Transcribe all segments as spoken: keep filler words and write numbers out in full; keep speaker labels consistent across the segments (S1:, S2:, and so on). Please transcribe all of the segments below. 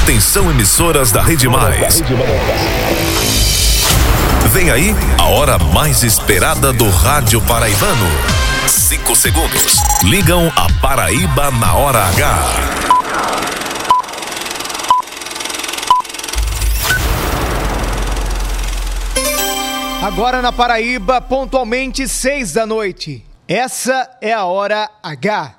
S1: Atenção, emissoras da Rede Mais. Vem aí a hora mais esperada do rádio paraibano. Cinco segundos. Ligam a Paraíba na hora H.
S2: Agora na Paraíba, pontualmente seis da noite. Essa é a hora H.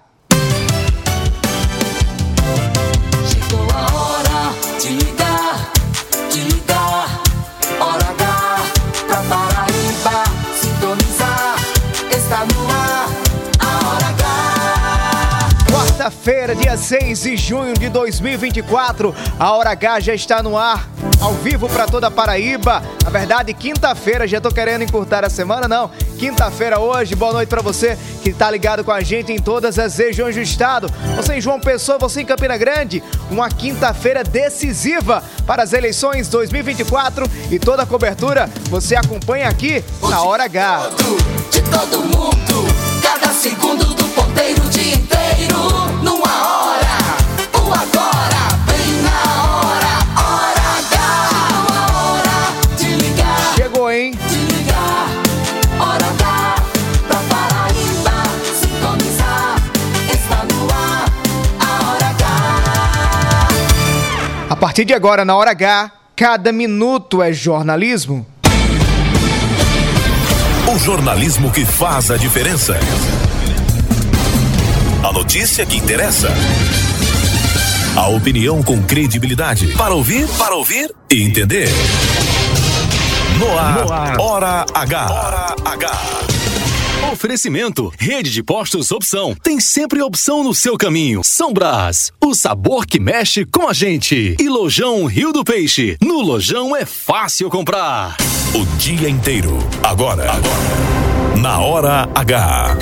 S3: Chegou a hora de ligar, de ligar. Hora H pra Paraíba sintonizar. Está no ar a Hora H.
S2: Quarta-feira, dia seis de junho de dois mil e vinte e quatro. A Hora H já está no ar, ao vivo para toda a Paraíba. Na verdade, quinta-feira, já tô querendo encurtar a semana, não. Quinta-feira hoje, boa noite para você que tá ligado com a gente em todas as regiões do estado. Você em João Pessoa, você em Campina Grande. Uma quinta-feira decisiva para as eleições dois mil e vinte e quatro e toda a cobertura você acompanha aqui na Hora H.
S3: De todo mundo, cada segundo do ponteiro, o dia inteiro, numa hora, o agora, bem na hora, Hora H, uma hora de ligar.
S2: Chegou, hein?
S3: De ligar, Hora H, pra Paraíba sintonizar. Está no ar, a Hora H.
S2: A partir de agora, na Hora H, cada minuto é jornalismo.
S1: O jornalismo que faz a diferença. A notícia que interessa. A opinião com credibilidade. Para ouvir, para ouvir e entender. No ar, no ar. Hora H. Hora H.
S4: Oferecimento, Rede de Postos Opção. Tem sempre opção no seu caminho. São Brás, o sabor que mexe com a gente. E Lojão Rio do Peixe. No Lojão é fácil comprar.
S1: O dia inteiro. Agora. Agora. Na Hora H.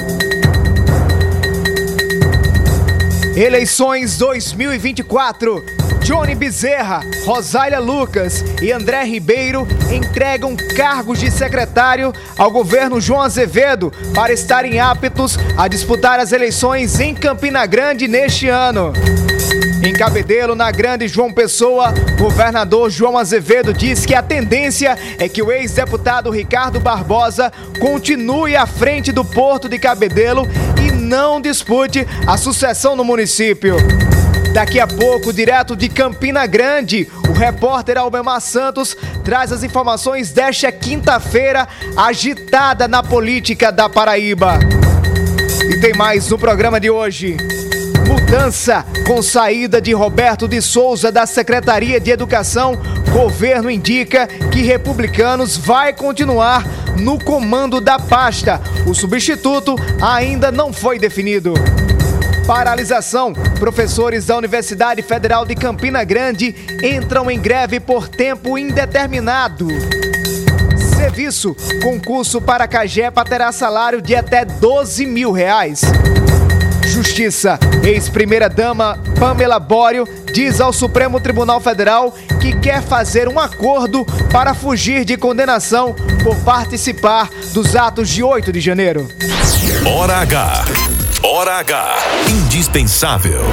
S2: Eleições dois mil e vinte e quatro. Johnny Bezerra, Rosália Lucas e André Ribeiro entregam cargos de secretário ao governo João Azevedo para estarem aptos a disputar as eleições em Campina Grande neste ano. Em Cabedelo, na Grande João Pessoa, governador João Azevedo diz que a tendência é que o ex-deputado Ricardo Barbosa continue à frente do Porto de Cabedelo e não dispute a sucessão no município. Daqui a pouco, direto de Campina Grande, o repórter Albemar Santos traz as informações desta quinta-feira agitada na política da Paraíba. E tem mais no programa de hoje. Mudança com saída de Roberto de Souza da Secretaria de Educação. Governo indica que Republicanos vai continuar no comando da pasta. O substituto ainda não foi definido. Paralisação. Professores da Universidade Federal de Campina Grande entram em greve por tempo indeterminado. Serviço. Concurso para Cagepa terá salário de até doze mil reais. Justiça. Ex-primeira-dama Pamela Bório diz ao Supremo Tribunal Federal que quer fazer um acordo para fugir de condenação por participar dos atos de oito de janeiro.
S1: Hora H. Hora H. Indispensável.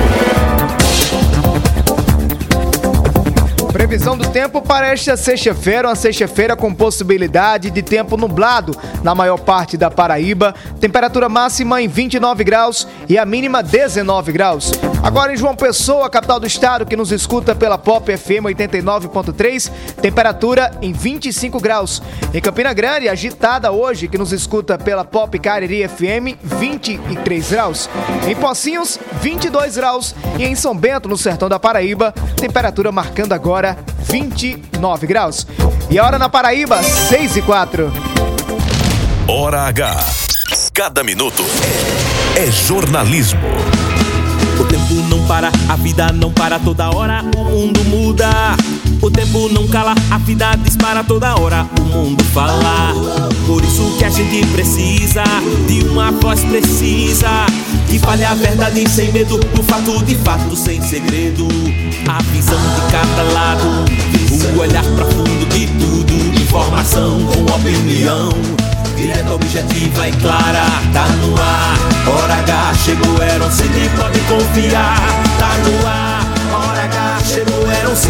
S2: Previsão do tempo para esta sexta-feira, uma sexta-feira com possibilidade de tempo nublado na maior parte da Paraíba, temperatura máxima em vinte e nove graus e a mínima dezenove graus. Agora em João Pessoa, capital do estado, que nos escuta pela Pop F M oitenta e nove ponto três, temperatura em vinte e cinco graus. Em Campina Grande, agitada hoje, que nos escuta pela Pop Cariri F M, vinte e três graus. Em Pocinhos, vinte e dois graus. E em São Bento, no sertão da Paraíba, temperatura marcando agora vinte e nove graus. E a hora na Paraíba, seis e quatro.
S1: Hora H. Cada minuto é, é jornalismo.
S5: O tempo não para, a vida não para, toda hora o mundo muda. O tempo não cala, a vida dispara, toda hora o mundo fala. Por isso que a gente precisa de uma voz precisa, que fale a verdade sem medo, o fato de fato sem segredo. A visão de cada lado, o olhar profundo de tudo, informação com opinião, direta, objetiva e clara. Tá no ar, Hora H, chegou, era um C D, pode confiar. Tá no ar, Hora H, chegou, era um C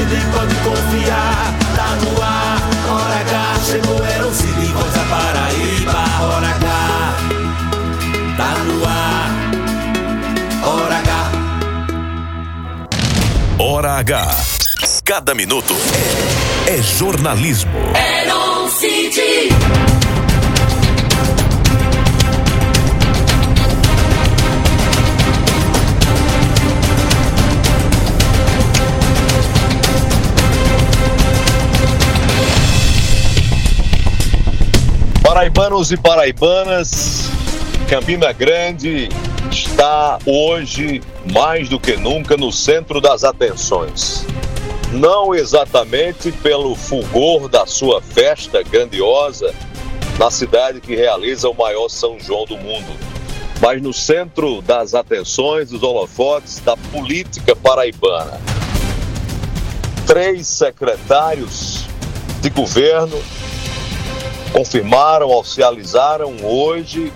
S5: Cid pode confiar. Tá no ar, hora H, chegou Era o Cid, voz a Paraíba. Hora H, tá no ar, hora H.
S1: Hora H. Cada minuto é, é jornalismo.
S3: Era o Cid.
S6: Paraibanos e paraibanas, Campina Grande está hoje, mais do que nunca, no centro das atenções. Não exatamente pelo fulgor da sua festa grandiosa na cidade que realiza o maior São João do mundo, mas no centro das atenções, dos holofotes da política paraibana. Três secretários de governo confirmaram, oficializaram hoje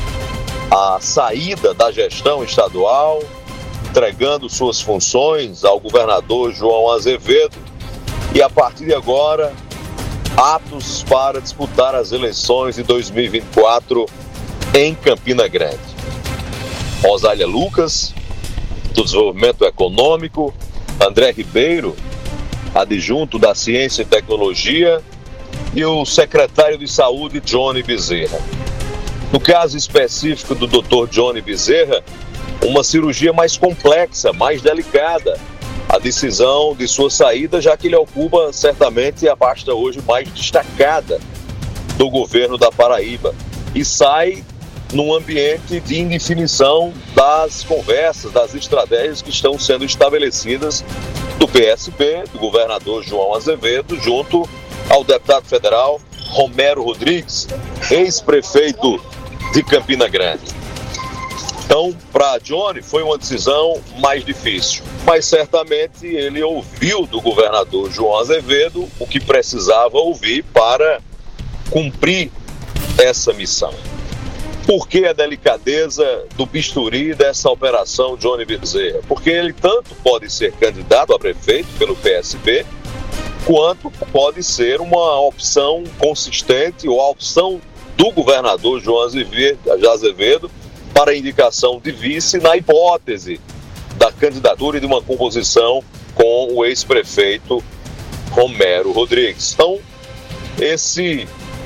S6: a saída da gestão estadual, entregando suas funções ao governador João Azevedo e, a partir de agora, aptos para disputar as eleições de dois mil e vinte e quatro em Campina Grande. Rosália Lucas, do Desenvolvimento Econômico, André Ribeiro, adjunto da Ciência e Tecnologia, e o secretário de Saúde, Johnny Bezerra. No caso específico do doutor Johnny Bezerra, uma cirurgia mais complexa, mais delicada, a decisão de sua saída, já que ele ocupa certamente a pasta hoje mais destacada do governo da Paraíba e sai num ambiente de indefinição das conversas, das estratégias que estão sendo estabelecidas do P S B, do governador João Azevedo, junto ao deputado federal Romero Rodrigues, ex-prefeito de Campina Grande. Então, para Johnny foi uma decisão mais difícil, mas certamente ele ouviu do governador João Azevedo o que precisava ouvir para cumprir essa missão. Por que a delicadeza do bisturi dessa operação Johnny Bezerra? Porque ele tanto pode ser candidato a prefeito pelo P S B, quanto pode ser uma opção consistente ou a opção do governador João Azevedo para a indicação de vice na hipótese da candidatura e de uma composição com o ex-prefeito Romero Rodrigues. Então, esse,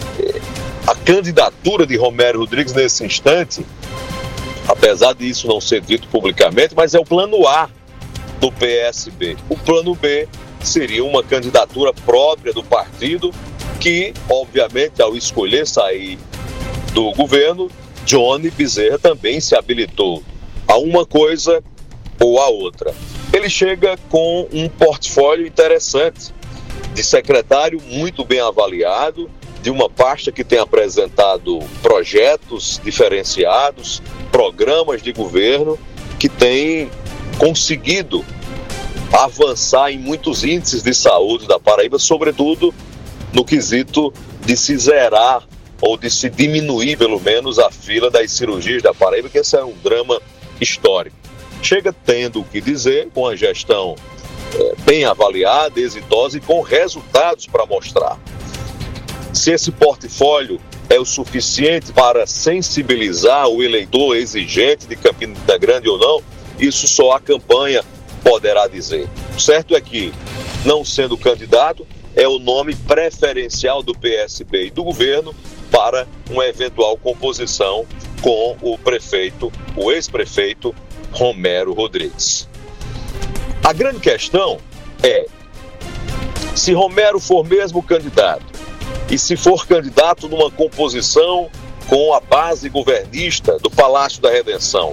S6: a candidatura de Romero Rodrigues nesse instante, apesar disso não ser dito publicamente, mas é o plano A do P S B. O plano B seria uma candidatura própria do partido que, obviamente, ao escolher sair do governo, Johnny Bezerra também se habilitou a uma coisa ou a outra. Ele chega com um portfólio interessante, de secretário muito bem avaliado, de uma pasta que tem apresentado projetos diferenciados, programas de governo que tem conseguido avançar em muitos índices de saúde da Paraíba, sobretudo no quesito de se zerar ou de se diminuir, pelo menos, a fila das cirurgias da Paraíba, que esse é um drama histórico. Chega tendo o que dizer, com a gestão é, bem avaliada, exitosa e com resultados para mostrar. Se esse portfólio é o suficiente para sensibilizar o eleitor exigente de Campina Grande ou não, isso só a campanha poderá dizer. O certo é que, não sendo candidato, é o nome preferencial do P S B e do governo para uma eventual composição com o prefeito, o ex-prefeito Romero Rodrigues. A grande questão é, se Romero for mesmo candidato, e se for candidato numa composição com a base governista do Palácio da Redenção,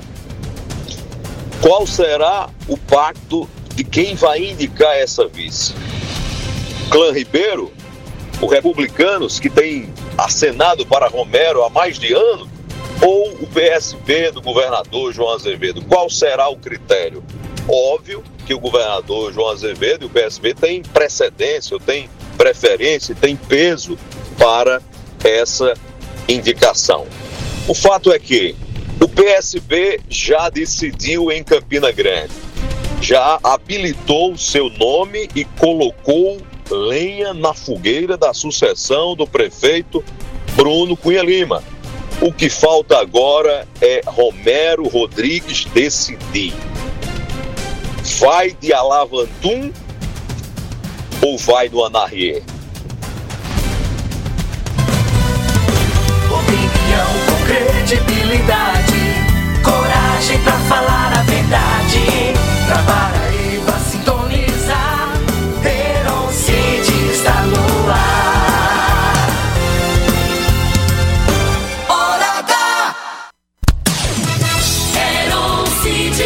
S6: qual será o pacto de quem vai indicar essa vice? Clã Ribeiro, os republicanos que têm acenado para Romero há mais de ano, ou o P S B do governador João Azevedo? Qual será o critério? Óbvio que o governador João Azevedo e o P S B têm precedência, têm preferência, têm peso para essa indicação. O fato é que o P S B já decidiu em Campina Grande já habilitou seu nome e colocou lenha na fogueira da sucessão do prefeito Bruno Cunha Lima. O que falta agora é Romero Rodrigues decidir. Vai de Alavantum ou vai do Anarrier?
S3: Opinião com credibilidade, coragem pra falar a verdade. Pra Paraíba sintonizar, Heron Cid está no ar. Hora H, Heron Cid.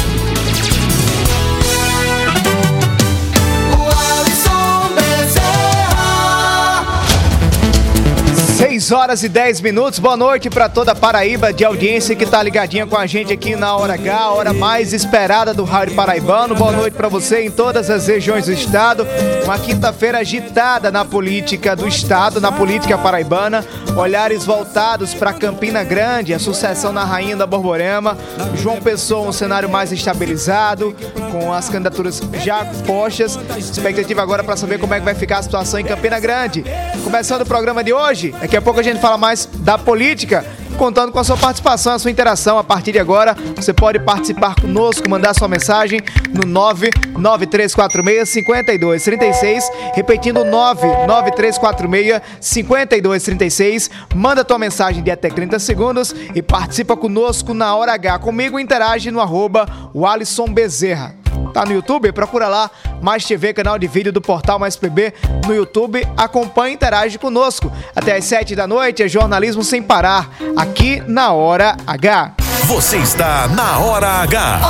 S2: seis horas e dez minutos, boa noite para toda a Paraíba de audiência que tá ligadinha com a gente aqui na Hora H, a hora mais esperada do rádio paraibano. Boa noite para você em todas as regiões do estado. Uma quinta-feira agitada na política do estado, na política paraibana. Olhares voltados para Campina Grande, a sucessão na Rainha da Borborema. João Pessoa, um cenário mais estabilizado, com as candidaturas já postas. Expectativa agora para saber como é que vai ficar a situação em Campina Grande. Começando o programa de hoje, daqui a pouco a gente fala mais da política, contando com a sua participação, a sua interação. A partir de agora, você pode participar conosco, mandar sua mensagem no nove nove três quatro seis, cinco dois três seis, repetindo nove nove três quatro seis, cinco dois três seis. Manda tua mensagem de até trinta segundos e participa conosco na Hora H. Comigo interage no arroba o Alisson Bezerra. Tá no YouTube? Procura lá, Mais T V, canal de vídeo do Portal Mais P B no YouTube. Acompanhe e interage conosco. Até às sete da noite é jornalismo sem parar, aqui na Hora H.
S1: Você está na Hora H.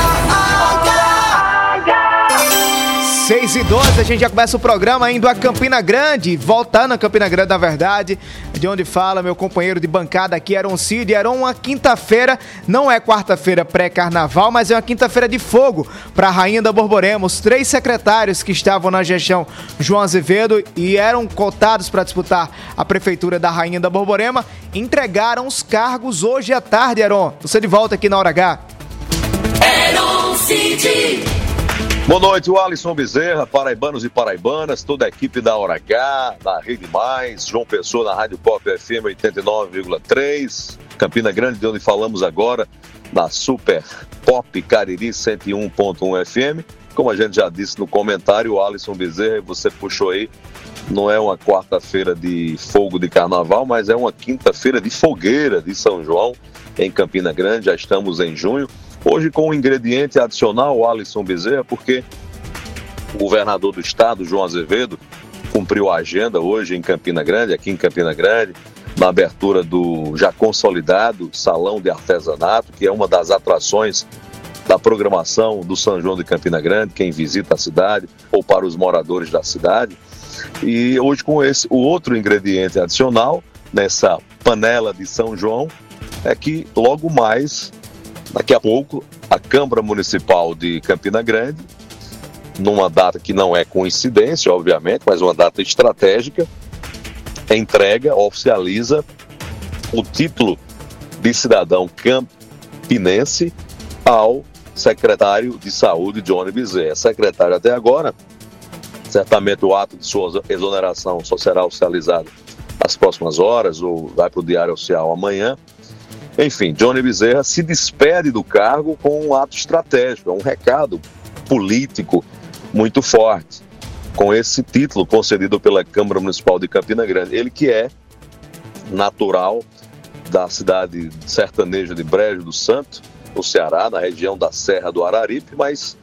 S2: seis e doze, a gente já começa o programa indo a Campina Grande, voltando a Campina Grande, na verdade, de onde fala meu companheiro de bancada aqui, Heron Cid. Era uma quinta-feira, não é quarta-feira pré-carnaval, mas é uma quinta-feira de fogo para a Rainha da Borborema. Os três secretários que estavam na gestão João Azevedo e eram cotados para disputar a prefeitura da Rainha da Borborema, entregaram os cargos hoje à tarde, Heron. Você de volta aqui na Hora H.
S3: Heron Cid.
S6: Boa noite, o Alisson Bezerra, paraibanos e paraibanas, toda a equipe da Hora H, da Rede Mais, João Pessoa na Rádio Pop F M oitenta e nove vírgula três, Campina Grande, de onde falamos agora, na Super Pop Cariri cento e um ponto um F M. Como a gente já disse no comentário, o Alisson Bezerra, você puxou aí, não é uma quarta-feira de fogo de carnaval, mas é uma quinta-feira de fogueira de São João, em Campina Grande. Já estamos em junho. Hoje com um ingrediente adicional, o Alisson Bezerra, porque o governador do estado, João Azevedo, cumpriu a agenda hoje em Campina Grande, aqui em Campina Grande, na abertura do já consolidado Salão de Artesanato, que é uma das atrações da programação do São João de Campina Grande, quem visita a cidade ou para os moradores da cidade. E hoje com esse, o outro ingrediente adicional nessa panela de São João é que logo mais, daqui a pouco, a Câmara Municipal de Campina Grande, numa data que não é coincidência, obviamente, mas uma data estratégica, entrega, oficializa o título de cidadão campinense ao secretário de Saúde, Johnny Bezerra. Secretário até agora, certamente o ato de sua exoneração só será oficializado nas próximas horas ou vai para o Diário Oficial amanhã. Enfim, Johnny Bezerra se despede do cargo com um ato estratégico, um recado político muito forte, com esse título concedido pela Câmara Municipal de Campina Grande. Ele que é natural da cidade sertaneja de Brejo do Santo, no Ceará, na região da Serra do Araripe, mas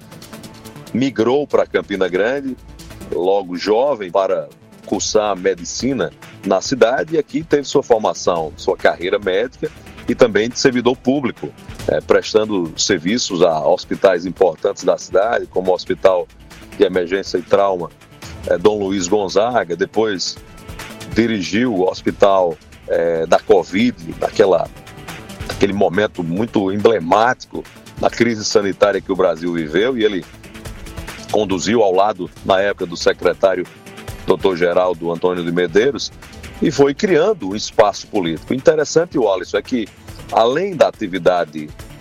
S6: migrou para Campina Grande, logo jovem, para cursar medicina na cidade, e aqui teve sua formação, sua carreira médica, e também de servidor público, é, prestando serviços a hospitais importantes da cidade, como o Hospital de Emergência e Trauma é, Dom Luiz Gonzaga. Depois dirigiu o Hospital é, da Covid, naquela, naquele momento muito emblemático da crise sanitária que o Brasil viveu, e ele conduziu ao lado, na época, do secretário doutor Geraldo Antônio de Medeiros, e foi criando um espaço político. Interessante, Alisson, é que, além da atividade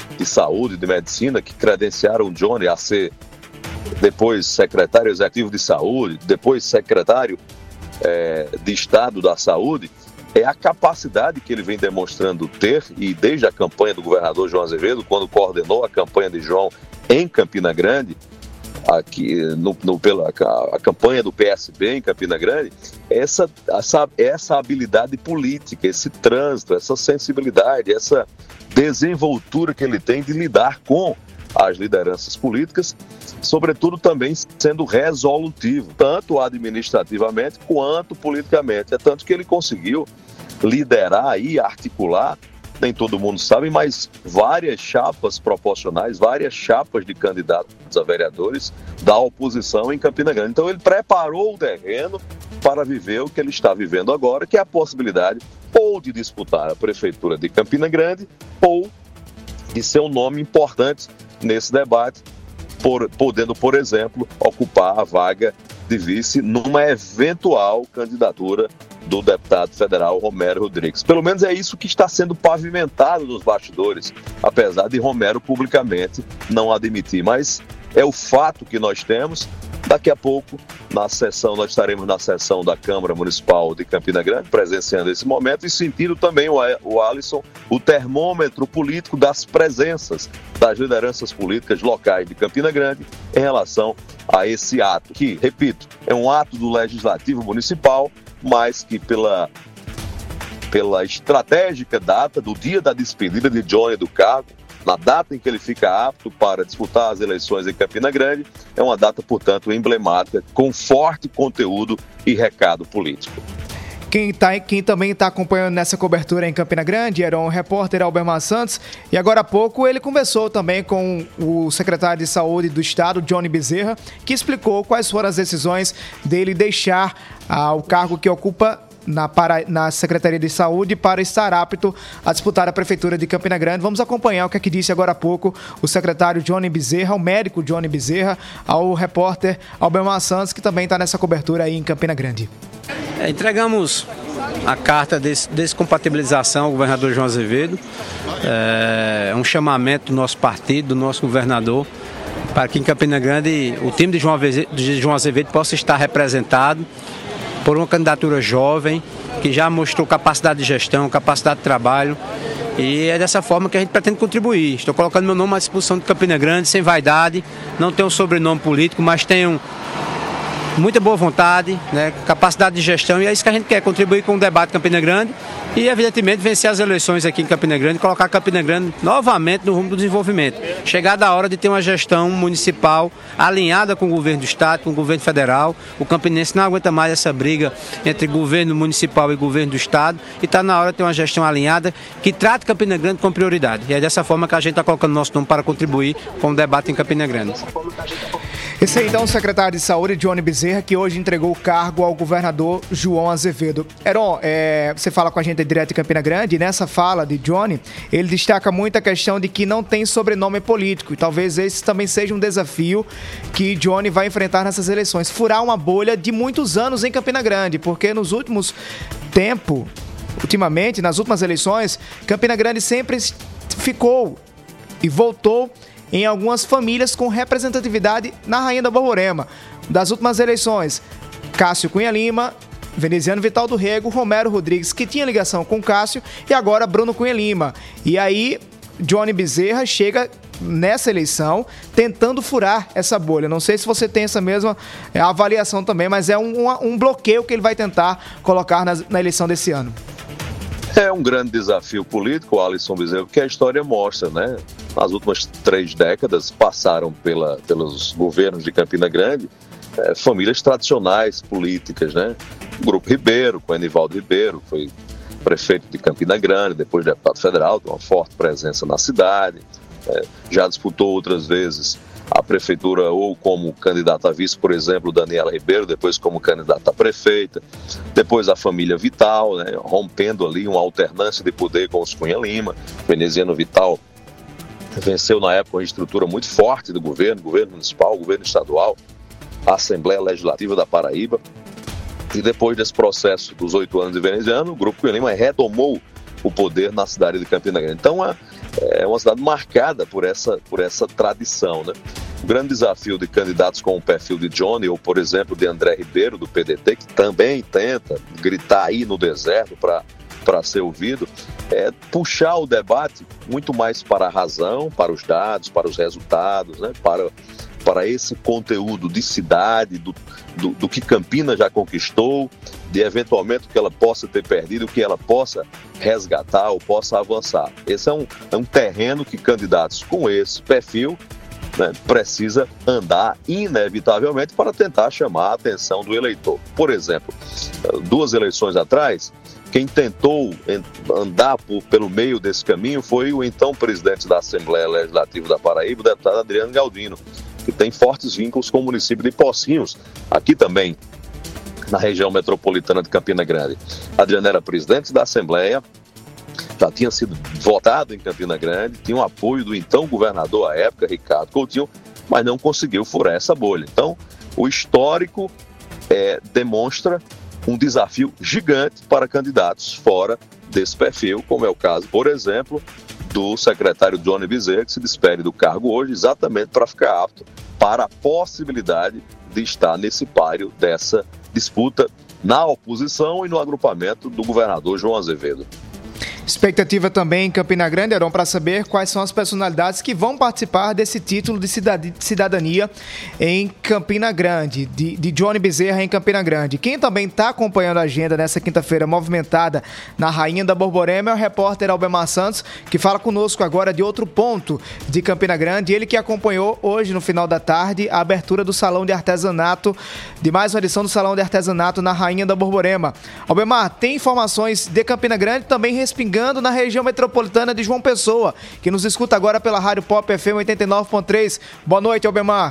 S6: de Saúde e de Medicina, que credenciaram o Johnny a ser depois secretário executivo de Saúde, depois secretário é, de Estado da Saúde, é a capacidade que ele vem demonstrando ter, e desde a campanha do governador João Azevedo, quando coordenou a campanha de João em Campina Grande, aqui no, no, pela a, a campanha do P S B em Campina Grande, essa, essa, essa habilidade política, esse trânsito, essa sensibilidade, essa desenvoltura que ele tem de lidar com as lideranças políticas, sobretudo também sendo resolutivo, tanto administrativamente quanto politicamente. É tanto que ele conseguiu liderar e articular, nem todo mundo sabe, mas várias chapas proporcionais, várias chapas de candidatos a vereadores da oposição em Campina Grande. Então ele preparou o terreno para viver o que ele está vivendo agora, que é a possibilidade ou de disputar a prefeitura de Campina Grande ou de ser um nome importante nesse debate, por, podendo, por exemplo, ocupar a vaga de vice numa eventual candidatura do deputado federal Romero Rodrigues. Pelo menos é isso que está sendo pavimentado nos bastidores, apesar de Romero publicamente não admitir. Mas é o fato que nós temos. Daqui a pouco, na sessão, nós estaremos na sessão da Câmara Municipal de Campina Grande, presenciando esse momento e sentindo também, o Alisson, o termômetro político das presenças das lideranças políticas locais de Campina Grande em relação a esse ato, que, repito, é um ato do Legislativo Municipal, mas que pela, pela estratégica data do dia da despedida de Johnny do cargo, na data em que ele fica apto para disputar as eleições em Campina Grande, é uma data, portanto, emblemática, com forte conteúdo e recado político.
S2: Quem, tá, quem também está acompanhando nessa cobertura em Campina Grande era o repórter Albermar Santos, e agora há pouco ele conversou também com o secretário de Saúde do Estado, Johnny Bezerra, que explicou quais foram as decisões dele deixar ah, o cargo que ocupa Na, para, na Secretaria de Saúde para estar apto a disputar a Prefeitura de Campina Grande. Vamos acompanhar o que é que disse agora há pouco o secretário Johnny Bezerra, o médico Johnny Bezerra, ao repórter Albermar Santos, que também está nessa cobertura aí em Campina Grande.
S7: É, entregamos a carta de descompatibilização ao governador João Azevedo. É um chamamento do nosso partido, do nosso governador, para que em Campina Grande o time de João Azevedo, de João Azevedo possa estar representado por uma candidatura jovem, que já mostrou capacidade de gestão, capacidade de trabalho, e é dessa forma que a gente pretende contribuir. Estou colocando meu nome à disposição de Campina Grande, sem vaidade, não tenho um sobrenome político, mas tenho muita boa vontade, né, capacidade de gestão, e é isso que a gente quer, contribuir com o debate Campina Grande e, evidentemente, vencer as eleições aqui em Campina Grande e colocar Campina Grande novamente no rumo do desenvolvimento. Chegada a hora de ter uma gestão municipal alinhada com o governo do Estado, com o governo federal. O campinense não aguenta mais essa briga entre governo municipal e governo do Estado, e está na hora de ter uma gestão alinhada que trate Campina Grande com prioridade. E é dessa forma que a gente está colocando nosso nome para contribuir com o debate em Campina Grande.
S2: Esse aí, então, o secretário de Saúde, Johnny Bezerra, que hoje entregou o cargo ao governador João Azevedo. Heron, é, você fala com a gente direto em Campina Grande, e nessa fala de Johnny, ele destaca muito a questão de que não tem sobrenome político, e talvez esse também seja um desafio que Johnny vai enfrentar nessas eleições, furar uma bolha de muitos anos em Campina Grande, porque nos últimos tempos, ultimamente, nas últimas eleições, Campina Grande sempre ficou e voltou em algumas famílias com representatividade na Rainha da Borborema. Das últimas eleições, Cássio Cunha Lima, Veneziano Vital do Rego, Romero Rodrigues, que tinha ligação com Cássio, e agora Bruno Cunha Lima. E aí, Johnny Bezerra chega nessa eleição tentando furar essa bolha. Não sei se você tem essa mesma avaliação também, mas é um, um bloqueio que ele vai tentar colocar na, na eleição desse ano.
S6: É um grande desafio político, Alisson Bezerra, que a história mostra, né? Nas últimas três décadas passaram pela, pelos governos de Campina Grande é, famílias tradicionais políticas, né? O Grupo Ribeiro, com Enivaldo Ribeiro, foi prefeito de Campina Grande, depois deputado federal, tem uma forte presença na cidade, é, já disputou outras vezes a prefeitura ou como candidata a vice, por exemplo, Daniela Ribeiro, depois como candidata a prefeita, depois a família Vital, né, rompendo ali uma alternância de poder com os Cunha Lima. Veneziano Vital venceu na época uma estrutura muito forte do governo, governo municipal, governo estadual, a Assembleia Legislativa da Paraíba, e depois desse processo dos oito anos de Veneziano, o Grupo Cunha Lima retomou o poder na cidade de Campina Grande. Então, é, é uma cidade marcada por essa, por essa tradição, né? O grande desafio de candidatos com o perfil de Johnny, ou por exemplo de André Ribeiro, do P D T, que também tenta gritar aí no deserto para para ser ouvido, é puxar o debate muito mais para a razão, para os dados, para os resultados, né? para, para esse conteúdo de cidade, do, do, do que Campinas já conquistou, de eventualmente o que ela possa ter perdido, o que ela possa resgatar ou possa avançar. Esse é um, é um terreno que candidatos com esse perfil, né, precisa andar inevitavelmente para tentar chamar a atenção do eleitor. Por exemplo, duas eleições atrás, quem tentou andar por, pelo meio desse caminho foi o então presidente da Assembleia Legislativa da Paraíba, o deputado Adriano Galdino, que tem fortes vínculos com o município de Pocinhos, aqui também, na região metropolitana de Campina Grande. Adriano era presidente da Assembleia, já tinha sido votado em Campina Grande, tinha o apoio do então governador à época, Ricardo Coutinho, mas não conseguiu furar essa bolha. Então, o histórico é, demonstra um desafio gigante para candidatos fora desse perfil, como é o caso, por exemplo, do secretário Johnny Bezerra, que se despede do cargo hoje exatamente para ficar apto para a possibilidade de estar nesse páreo dessa disputa na oposição e no agrupamento do governador João Azevedo.
S2: Expectativa também em Campina Grande, Heron, para saber quais são as personalidades que vão participar desse título de cidadania em Campina Grande, de, de Johnny Bezerra em Campina Grande. Quem também está acompanhando a agenda nessa quinta-feira movimentada na Rainha da Borborema é o repórter Albemar Santos, que fala conosco agora de outro ponto de Campina Grande, ele que acompanhou hoje, no final da tarde, a abertura do Salão de Artesanato, de mais uma edição do Salão de Artesanato na Rainha da Borborema. Albemar, tem informações de Campina Grande também respingando na região metropolitana de João Pessoa, que nos escuta agora pela Rádio Pop F M oitenta e nove ponto três. Boa noite, Albemar.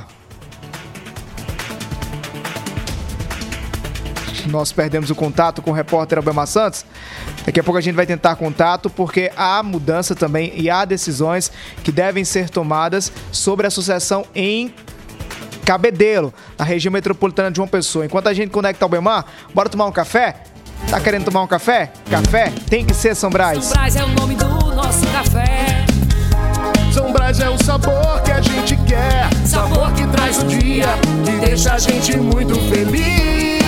S2: Nós perdemos o contato com o repórter Albemar Santos. Daqui a pouco a gente vai tentar contato, porque há mudança também e há decisões que devem ser tomadas sobre a sucessão em Cabedelo, na região metropolitana de João Pessoa. Enquanto a gente conecta Albemar, bora tomar um café? Tá querendo tomar um café? Café tem que ser São Brás.
S3: São Brás é o nome do nosso café.
S8: São Brás é o sabor que a gente quer. Sabor que traz o dia, que deixa a gente muito feliz.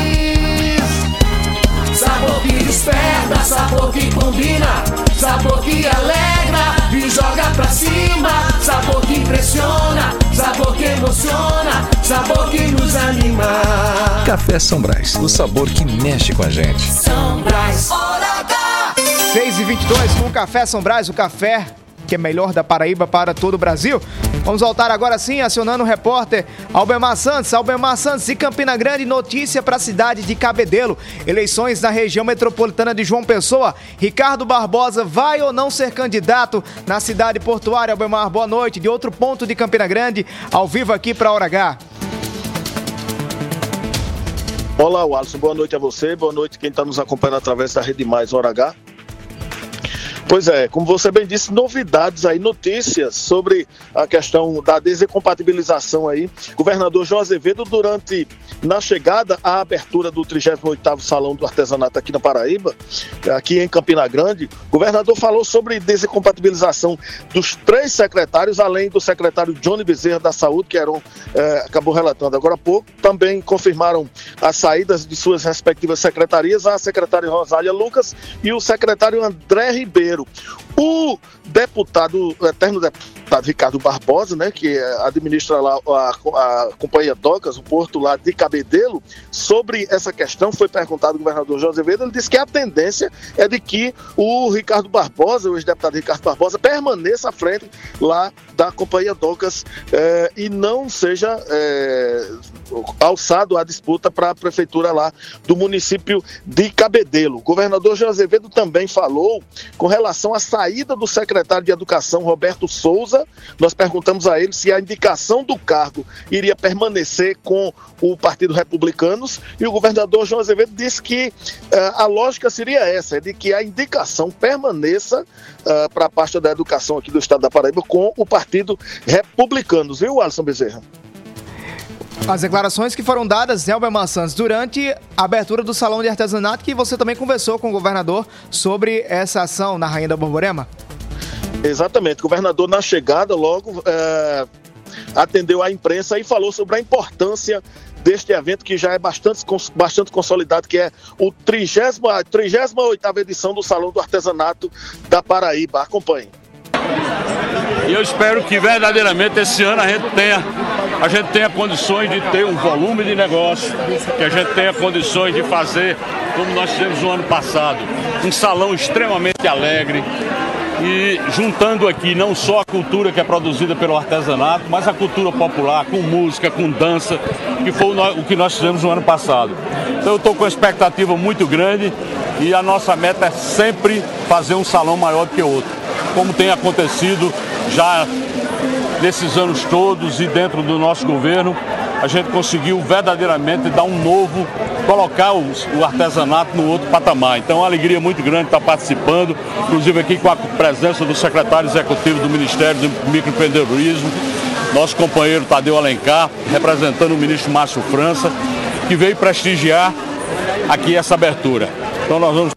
S8: Sabor que desperta, sabor que combina, sabor que alegra e joga pra cima. Sabor que impressiona, sabor que emociona, sabor que nos anima.
S1: Café São Brás, o sabor que mexe com a gente.
S3: São Brás, hora H.
S2: seis e vinte e dois com o Café São Brás, o café que é melhor da Paraíba para todo o Brasil. Vamos voltar agora sim, acionando o repórter Albemar Santos. Albemar Santos e Campina Grande, notícia para a cidade de Cabedelo. Eleições na região metropolitana de João Pessoa. Ricardo Barbosa vai ou não ser candidato na cidade portuária? Albemar, boa noite. De outro ponto de Campina Grande, ao vivo aqui para a Hora H.
S9: Olá, Alisson. Boa noite a você. Boa noite quem está nos acompanhando através da Rede Mais Hora H. Pois é, como você bem disse, novidades aí, notícias sobre a questão da desincompatibilização aí. Governador João Azevedo, durante, na chegada à abertura do trigésimo oitavo Salão do Artesanato aqui na Paraíba, aqui em Campina Grande, o governador falou sobre desincompatibilização dos três secretários, além do secretário Johnny Bezerra da Saúde, que eram, é, acabou relatando agora há pouco, também confirmaram as saídas de suas respectivas secretarias, a secretária Rosália Lucas e o secretário André Ribeiro. O deputado, o eterno deputado Ricardo Barbosa, né, que administra lá a, a Companhia Docas, o porto lá de Cabedelo, sobre essa questão, foi perguntado ao governador João Azevedo, ele disse que a tendência é de que o Ricardo Barbosa, o ex-deputado Ricardo Barbosa, permaneça à frente lá da Companhia Docas eh, e não seja eh, alçado a disputa para a prefeitura lá do município de Cabedelo. O governador João Azevedo também falou com relação à saída do secretário de Educação, Roberto Souza. Nós perguntamos a ele se a indicação do cargo iria permanecer com o Partido Republicanos, e o governador João Azevedo disse que uh, a lógica seria essa, é de que a indicação permaneça uh, para a pasta da educação aqui do estado da Paraíba com o Partido Republicanos, viu, Alisson Bezerra?
S2: As declarações que foram dadas, né, Albemar Santos, durante a abertura do Salão de Artesanato, que você também conversou com o governador sobre essa ação na Rainha da Borborema?
S9: Exatamente, o governador na chegada logo é, atendeu à imprensa e falou sobre a importância deste evento que já é bastante, bastante consolidado, que é o trigésima, trigésima oitava edição do Salão do Artesanato da Paraíba. Acompanhe.
S10: E eu espero que verdadeiramente esse ano a gente tenha, a gente tenha condições de ter um volume de negócio, que a gente tenha condições de fazer como nós fizemos no ano passado, um salão extremamente alegre, e juntando aqui não só a cultura que é produzida pelo artesanato, mas a cultura popular, com música, com dança, que foi o que nós fizemos no ano passado. Então eu estou com uma expectativa muito grande e a nossa meta é sempre fazer um salão maior do que o outro, como tem acontecido já nesses anos todos e dentro do nosso governo. A gente conseguiu verdadeiramente dar um novo, colocar o, o artesanato no outro patamar. Então é uma alegria muito grande estar participando, inclusive aqui com a presença do secretário executivo do Ministério do Microempreendedorismo, nosso companheiro Tadeu Alencar, representando o ministro Márcio França, que veio prestigiar aqui essa abertura. Então nós vamos...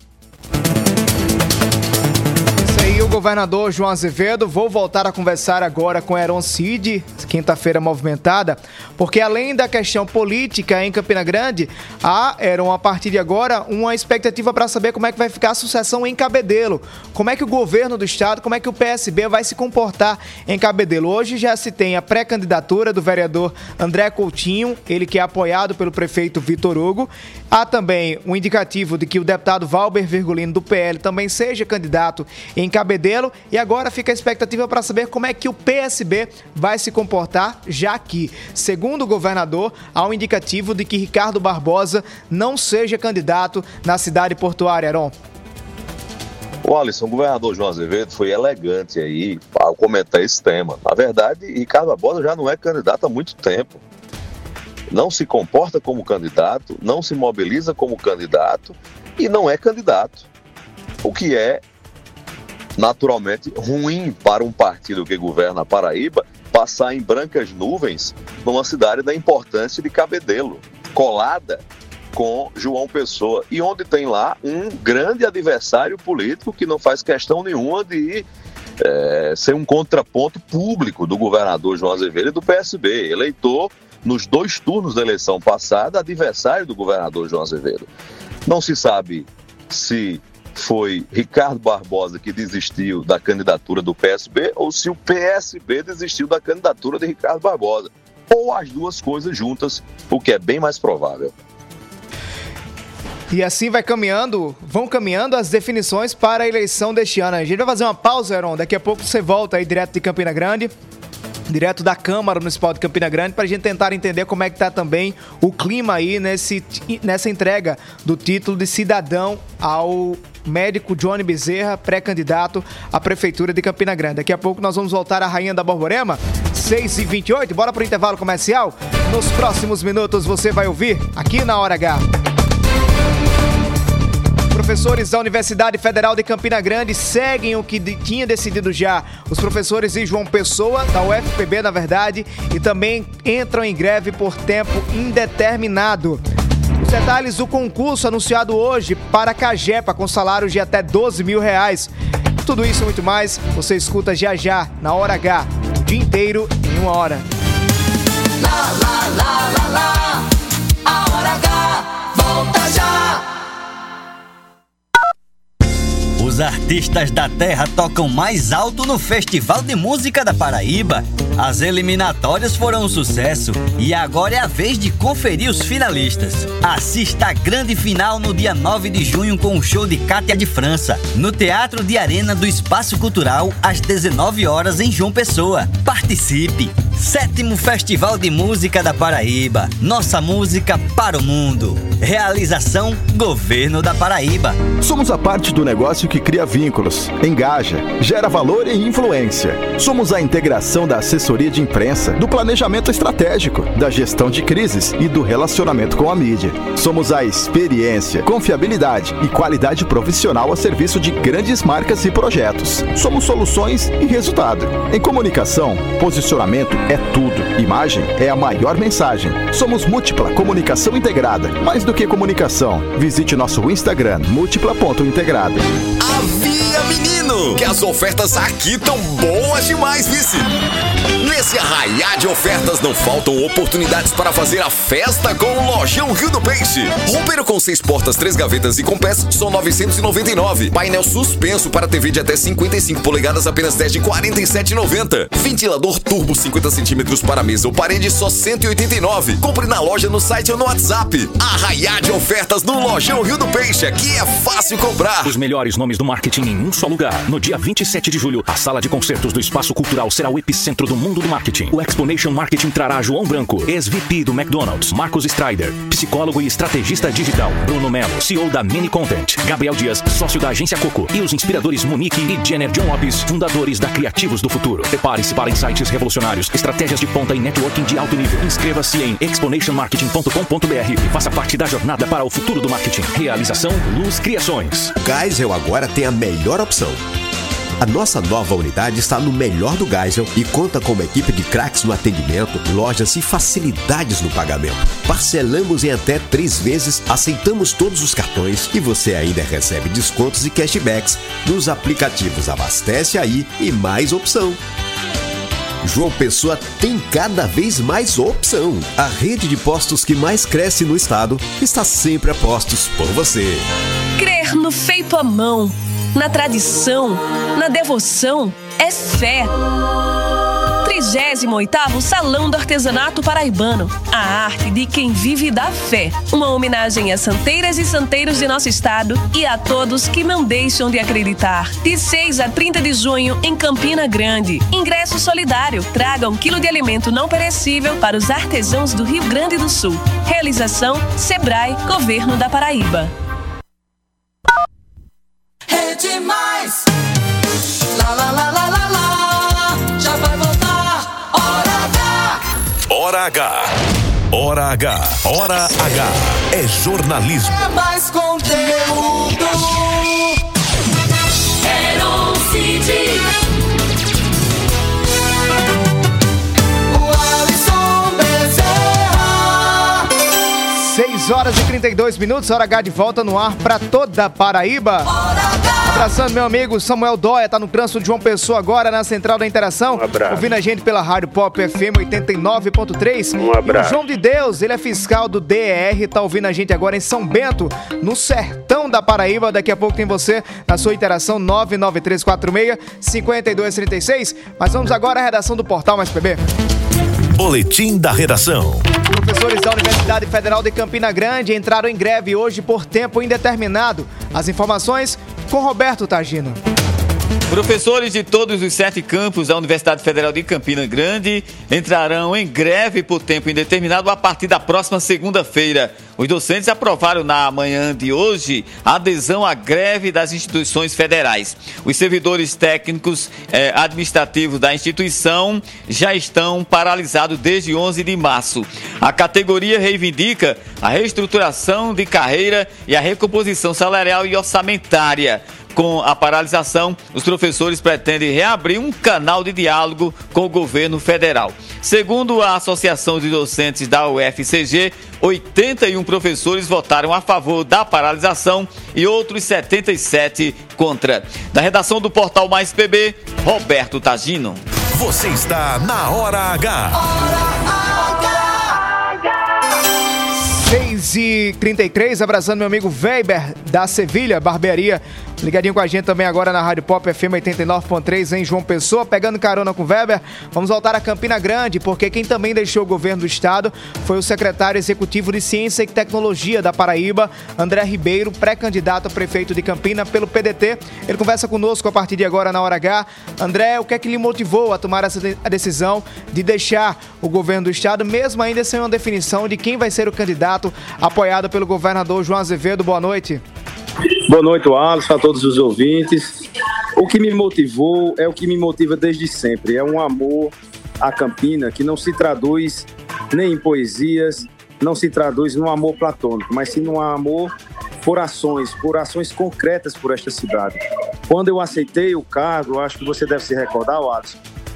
S2: O governador João Azevedo. Vou voltar a conversar agora com Heron Cid, quinta-feira movimentada, porque além da questão política em Campina Grande, há, Heron, a partir de agora, uma expectativa para saber como é que vai ficar a sucessão em Cabedelo. Como é que o governo do estado, como é que o P S B vai se comportar em Cabedelo. Hoje já se tem a pré-candidatura do vereador André Coutinho, ele que é apoiado pelo prefeito Vitor Hugo. Há também um indicativo de que o deputado Valber Virgulino do P L também seja candidato em Cabedelo. E agora fica a expectativa para saber como é que o P S B vai se comportar, já que, segundo o governador, há um indicativo de que Ricardo Barbosa não seja candidato na cidade portuária, Heron.
S6: O Alisson, o governador João Azevedo foi elegante aí ao comentar esse tema. Na verdade, Ricardo Barbosa já não é candidato há muito tempo. Não se comporta como candidato, não se mobiliza como candidato e não é candidato. O que é naturalmente ruim para um partido que governa a Paraíba passar em brancas nuvens numa cidade da importância de Cabedelo, colada com João Pessoa, e onde tem lá um grande adversário político que não faz questão nenhuma de é, ser um contraponto público do governador João Azevedo e do P S B, eleitor nos dois turnos da eleição passada, adversário do governador João Azevedo. Não se sabe se foi Ricardo Barbosa que desistiu da candidatura do P S B ou se o P S B desistiu da candidatura de Ricardo Barbosa. Ou as duas coisas juntas, o que é bem mais provável.
S2: E assim vai caminhando, vão caminhando as definições para a eleição deste ano. A gente vai fazer uma pausa, Heron. Daqui a pouco você volta aí direto de Campina Grande, direto da Câmara Municipal de Campina Grande, para a gente tentar entender como é que está também o clima aí nesse, nessa entrega do título de cidadão ao médico Johnny Bezerra, pré-candidato à Prefeitura de Campina Grande. Daqui a pouco nós vamos voltar à Rainha da Borborema, seis e vinte e oito, bora para o intervalo comercial. Nos próximos minutos você vai ouvir aqui na Hora H. Professores da Universidade Federal de Campina Grande seguem o que de, tinha decidido já. Os professores de João Pessoa, da U F P B, na verdade, e também entram em greve por tempo indeterminado. Os detalhes do concurso anunciado hoje para a Cagepa, com salários de até doze mil reais. Tudo isso e muito mais, você escuta já já, na Hora H, o dia inteiro em uma hora.
S3: Lá, lá, lá, lá, lá, a Hora H, volta já!
S11: Os artistas da terra tocam mais alto no Festival de Música da Paraíba. As eliminatórias foram um sucesso e agora é a vez de conferir os finalistas. Assista a grande final no dia nove de junho com o show de Cátia de França, no Teatro de Arena do Espaço Cultural, às dezenove horas em João Pessoa. Participe! Sétimo Festival de Música da Paraíba. Nossa música para o mundo. Realização Governo da Paraíba.
S12: Somos a parte do negócio que cria vínculos, engaja, gera valor e influência. Somos a integração da assessoria de imprensa, do planejamento estratégico, da gestão de crises e do relacionamento com a mídia. Somos a experiência, confiabilidade e qualidade profissional a serviço de grandes marcas e projetos. Somos soluções e resultado. Em comunicação, posicionamento é tudo. Imagem é a maior mensagem. Somos Múltipla Comunicação Integrada. Mais do que comunicação, visite nosso Instagram, múltipla ponto integrada.
S13: Avia, menino! Que as ofertas aqui tão boas demais, vice! Nesse arraiá de ofertas não faltam oportunidades para fazer a festa com o Lojão Rio do Peixe. Roupeiro com seis portas, três gavetas e com pés, só novecentos e noventa e nove. Painel suspenso para T V de até cinquenta e cinco polegadas, apenas dez de quarenta e sete reais e noventa centavos. Ventilador turbo cinquenta centímetros para mesa ou parede, só cento e oitenta e nove reais. Compre na loja, no site ou no WhatsApp. Arraiá de ofertas no Lojão Rio do Peixe. Aqui é fácil comprar.
S4: Os melhores nomes do marketing em um só lugar. No dia vinte e sete de julho, a sala de concertos do Espaço Cultural será o epicentro do mundo do marketing. O Exponation Marketing trará João Branco, ex-V P do McDonald's, Marcos Strider, psicólogo e estrategista digital, Bruno Melo, C E O da Mini Content, Gabriel Dias, sócio da agência Coco, e os inspiradores Monique e Jenner John Lopes, fundadores da Criativos do Futuro. Prepare-se para insights revolucionários, estratégias de ponta e networking de alto nível. Inscreva-se em exponation marketing ponto com ponto b r e faça parte da jornada para o futuro do marketing. Realização Luz Criações.
S14: O Geisel agora tem a melhor opção. A nossa nova unidade está no melhor do Geisel e conta com uma equipe de craques no atendimento, lojas e facilidades no pagamento. Parcelamos em até três vezes, aceitamos todos os cartões e você ainda recebe descontos e cashbacks nos aplicativos Abastece Aí e Mais Opção. João Pessoa tem cada vez mais opção. A rede de postos que mais cresce no estado está sempre a postos por você.
S15: Crer no feito à mão, na tradição, na devoção, é fé. trigésimo oitavo Salão do Artesanato Paraibano. A arte de quem vive da fé. Uma homenagem às santeiras e santeiros de nosso estado e a todos que não deixam de acreditar. De seis a trinta de junho, em Campina Grande. Ingresso solidário. Traga um quilo de alimento não perecível para os artesãos do Rio Grande do Sul. Realização Sebrae, Governo da Paraíba.
S3: É demais. Lá, lá, lá, lá, lá, lá. Já vai voltar. Hora H.
S1: Hora H. Hora H. Hora H. É jornalismo.
S3: É mais conteúdo. Heron City. O Alisson Bezerra.
S2: seis horas e trinta e dois minutos, Hora H de volta no ar para toda a Paraíba. Abraçando meu amigo Samuel Dóia, tá no trânsito de João Pessoa agora na Central da Interação.
S16: Um abraço.
S2: Ouvindo a gente pela Rádio Pop F M oitenta e nove ponto três.
S16: Um abraço.
S2: E o João de Deus, ele é fiscal do D E R, tá ouvindo a gente agora em São Bento, no sertão da Paraíba. Daqui a pouco tem você na sua interação nove nove três quatro seis, cinco dois três seis. Mas vamos agora à redação do Portal Mais P B.
S1: Boletim da Redação.
S2: Professores da Universidade Federal de Campina Grande entraram em greve hoje por tempo indeterminado. As informações com Roberto Tagino.
S17: Professores de todos os sete campos da Universidade Federal de Campina Grande entrarão em greve por tempo indeterminado a partir da próxima segunda-feira. Os docentes aprovaram na manhã de hoje a adesão à greve das instituições federais. Os servidores técnicos eh, administrativos da instituição já estão paralisados desde onze de março. A categoria reivindica a reestruturação de carreira e a recomposição salarial e orçamentária. Com a paralisação, os professores pretendem reabrir um canal de diálogo com o governo federal. Segundo a Associação de Docentes da U F C G, oitenta e um professores votaram a favor da paralisação e outros setenta e sete contra. Da redação do Portal Mais P B, Roberto Tagino.
S1: Você está na Hora H.
S2: seis e trinta e três, abraçando meu amigo Weber da Sevilha Barbearia, ligadinho com a gente também agora na Rádio Pop F M oitenta e nove ponto três em João Pessoa, pegando carona com o Weber. Vamos voltar a Campina Grande, porque quem também deixou o governo do estado foi o secretário executivo de Ciência e Tecnologia da Paraíba, André Ribeiro, pré-candidato a prefeito de Campina pelo P D T. Ele conversa conosco a partir de agora na Hora H. André, o que é que lhe motivou a tomar essa de- a decisão de deixar o governo do estado, mesmo ainda sem uma definição de quem vai ser o candidato apoiado pelo governador João Azevedo? Boa noite.
S16: Boa noite, Alisson, a todos os ouvintes. O que me motivou é o que me motiva desde sempre. É um amor à Campina que não se traduz nem em poesias, não se traduz num amor platônico, mas sim num amor por ações, por ações concretas por esta cidade. Quando eu aceitei o cargo, eu acho que você deve se recordar, Alisson,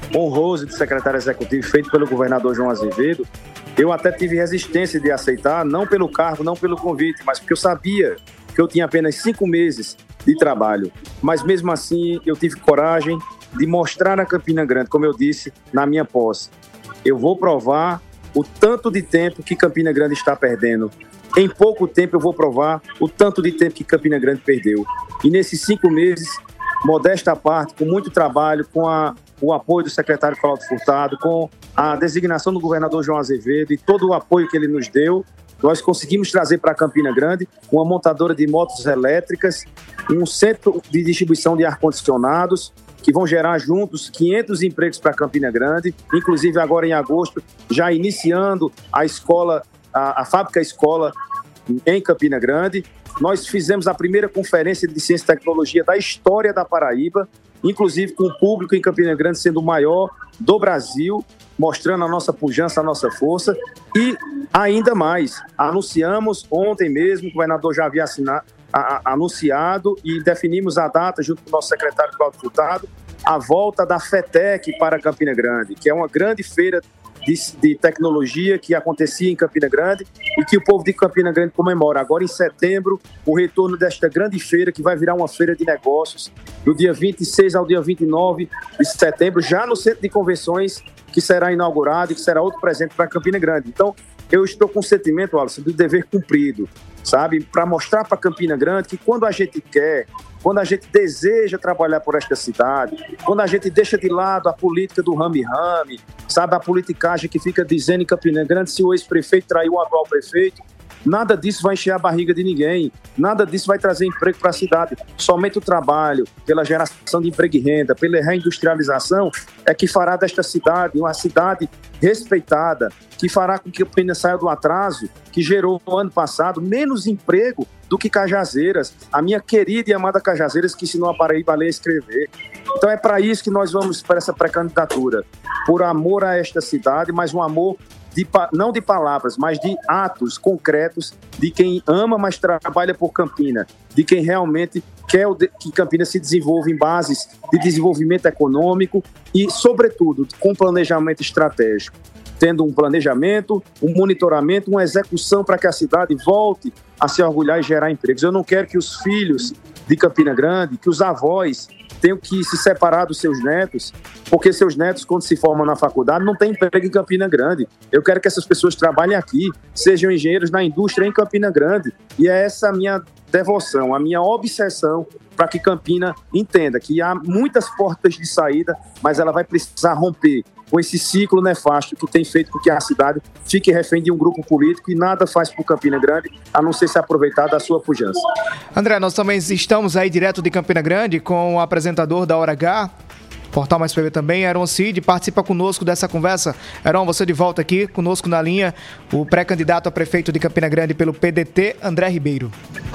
S16: honroso de secretário executivo feito pelo governador João Azevedo, eu até tive resistência de aceitar, não pelo cargo, não pelo convite, mas porque eu sabia que eu tinha apenas cinco meses de trabalho. Mas mesmo assim, eu tive coragem de mostrar a Campina Grande, como eu disse, na minha posse. Eu vou provar o tanto de tempo que Campina Grande está perdendo. Em pouco tempo eu vou provar o tanto de tempo que Campina Grande perdeu. E nesses cinco meses, modesta parte, com muito trabalho, com a, o apoio do secretário Cláudio Furtado, com a designação do governador João Azevedo e todo o apoio que ele nos deu, nós conseguimos trazer para Campina Grande uma montadora de motos elétricas, um centro de distribuição de ar-condicionados, que vão gerar juntos quinhentos empregos para Campina Grande, inclusive agora em agosto, já iniciando a escola, a, a fábrica escola em Campina Grande. Nós fizemos a primeira conferência de ciência e tecnologia da história da Paraíba, inclusive com o público em Campina Grande sendo o maior do Brasil, mostrando a nossa pujança, a nossa força. E ainda mais, anunciamos ontem mesmo, o governador já havia assinado, a, a, anunciado e definimos a data, junto com o nosso secretário Cláudio Furtado, a volta da FETEC para Campina Grande, que é uma grande feira de, de tecnologia que acontecia em Campina Grande e que o povo de Campina Grande comemora. Agora, em setembro, o retorno desta grande feira, que vai virar uma feira de negócios, do dia vinte e seis ao dia vinte e nove de setembro, já no Centro de Convenções, que será inaugurado e que será outro presente para Campina Grande. Então, eu estou com o sentimento, Alisson, do dever cumprido, sabe? Para mostrar para Campina Grande que quando a gente quer, quando a gente deseja trabalhar por esta cidade, quando a gente deixa de lado a política do rame-rame, sabe? A politicagem que fica dizendo em Campina Grande se o ex-prefeito traiu o atual prefeito, nada disso vai encher a barriga de ninguém, nada disso vai trazer emprego para a cidade. Somente o trabalho, pela geração de emprego e renda, pela reindustrialização, é que fará desta cidade uma cidade respeitada, que fará com que Campina saia do atraso, que gerou no ano passado menos emprego do que Cajazeiras, a minha querida e amada Cajazeiras, que ensinou a Paraíba a ler e escrever. Então é para isso que nós vamos para essa pré-candidatura, por amor a esta cidade, mas um amor de, não de palavras, mas de atos concretos de quem ama, mas trabalha por Campina, de quem realmente quer que Campina se desenvolva em bases de desenvolvimento econômico e, sobretudo, com planejamento estratégico, tendo um planejamento, um monitoramento, uma execução para que a cidade volte a se orgulhar e gerar empregos. Eu não quero que os filhos de Campina Grande, que os avós tenham que se separar dos seus netos, porque seus netos, quando se formam na faculdade, não têm emprego em Campina Grande. Eu quero que essas pessoas trabalhem aqui, sejam engenheiros na indústria em Campina Grande. E é essa a minha devoção, a minha obsessão para que Campina entenda que há muitas portas de saída, mas ela vai precisar romper com esse ciclo nefasto que tem feito com que a cidade fique refém de um grupo político e nada faz por Campina Grande, a não ser se aproveitar da sua pujança.
S2: André, nós também estamos aí direto de Campina Grande com o apresentador da Hora H, Portal Mais P V também, Heron Cid, participa conosco dessa conversa. Heron, você de volta aqui, conosco na linha, o pré-candidato a prefeito de Campina Grande pelo P D T, André Ribeiro.